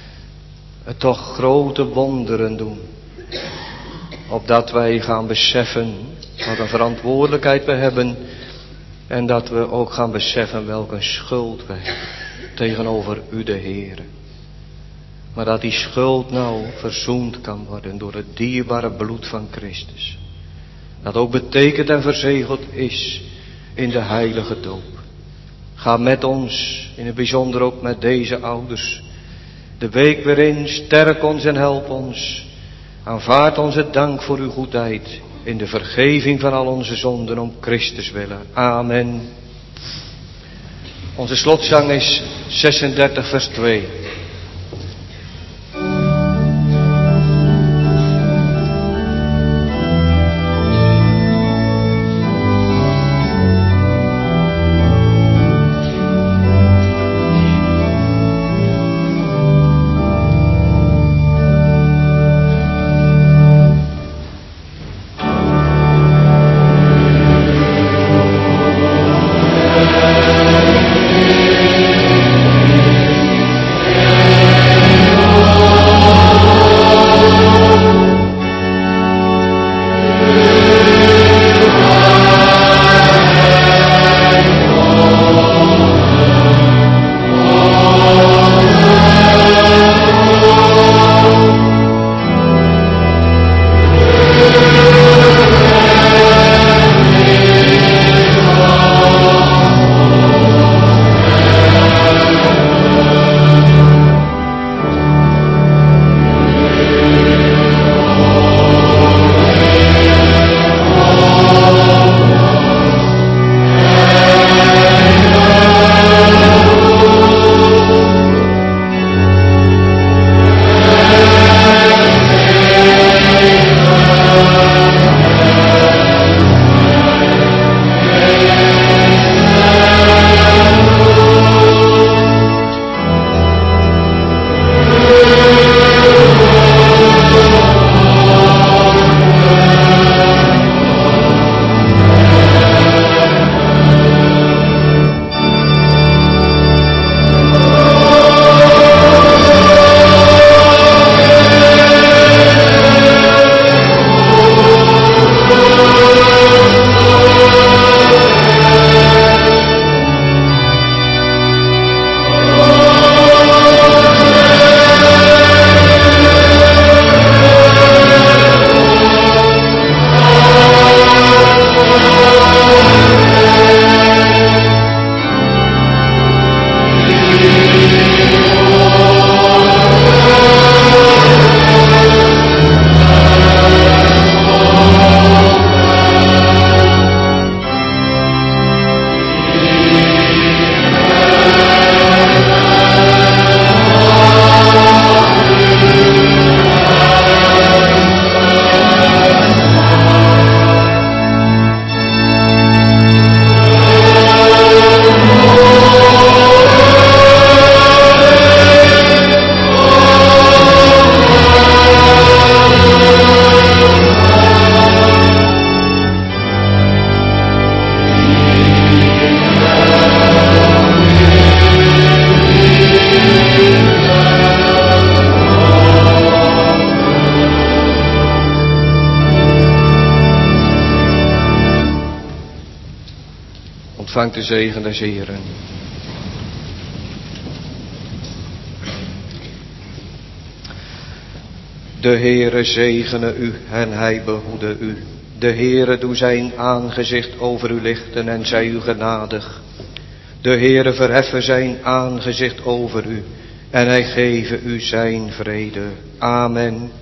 toch grote wonderen doen. Opdat wij gaan beseffen wat een verantwoordelijkheid we hebben. En dat we ook gaan beseffen welke schuld we hebben tegenover u de Heere. Maar dat die schuld nou verzoend kan worden door het dierbare bloed van Christus. Dat ook betekent en verzegeld is in de heilige doop. Ga met ons, in het bijzonder ook met deze ouders, de week weer in, sterk ons en help ons. Aanvaard onze dank voor uw goedheid, in de vergeving van al onze zonden om Christus willen. Amen. Onze slotzang is zesendertig vers twee. Ontvangt de zegen des Heren. De Heere zegene u en hij behoede u. De Heere doe zijn aangezicht over u lichten en zij u genadig. De Heere verheffe zijn aangezicht over u en hij geve u zijn vrede. Amen.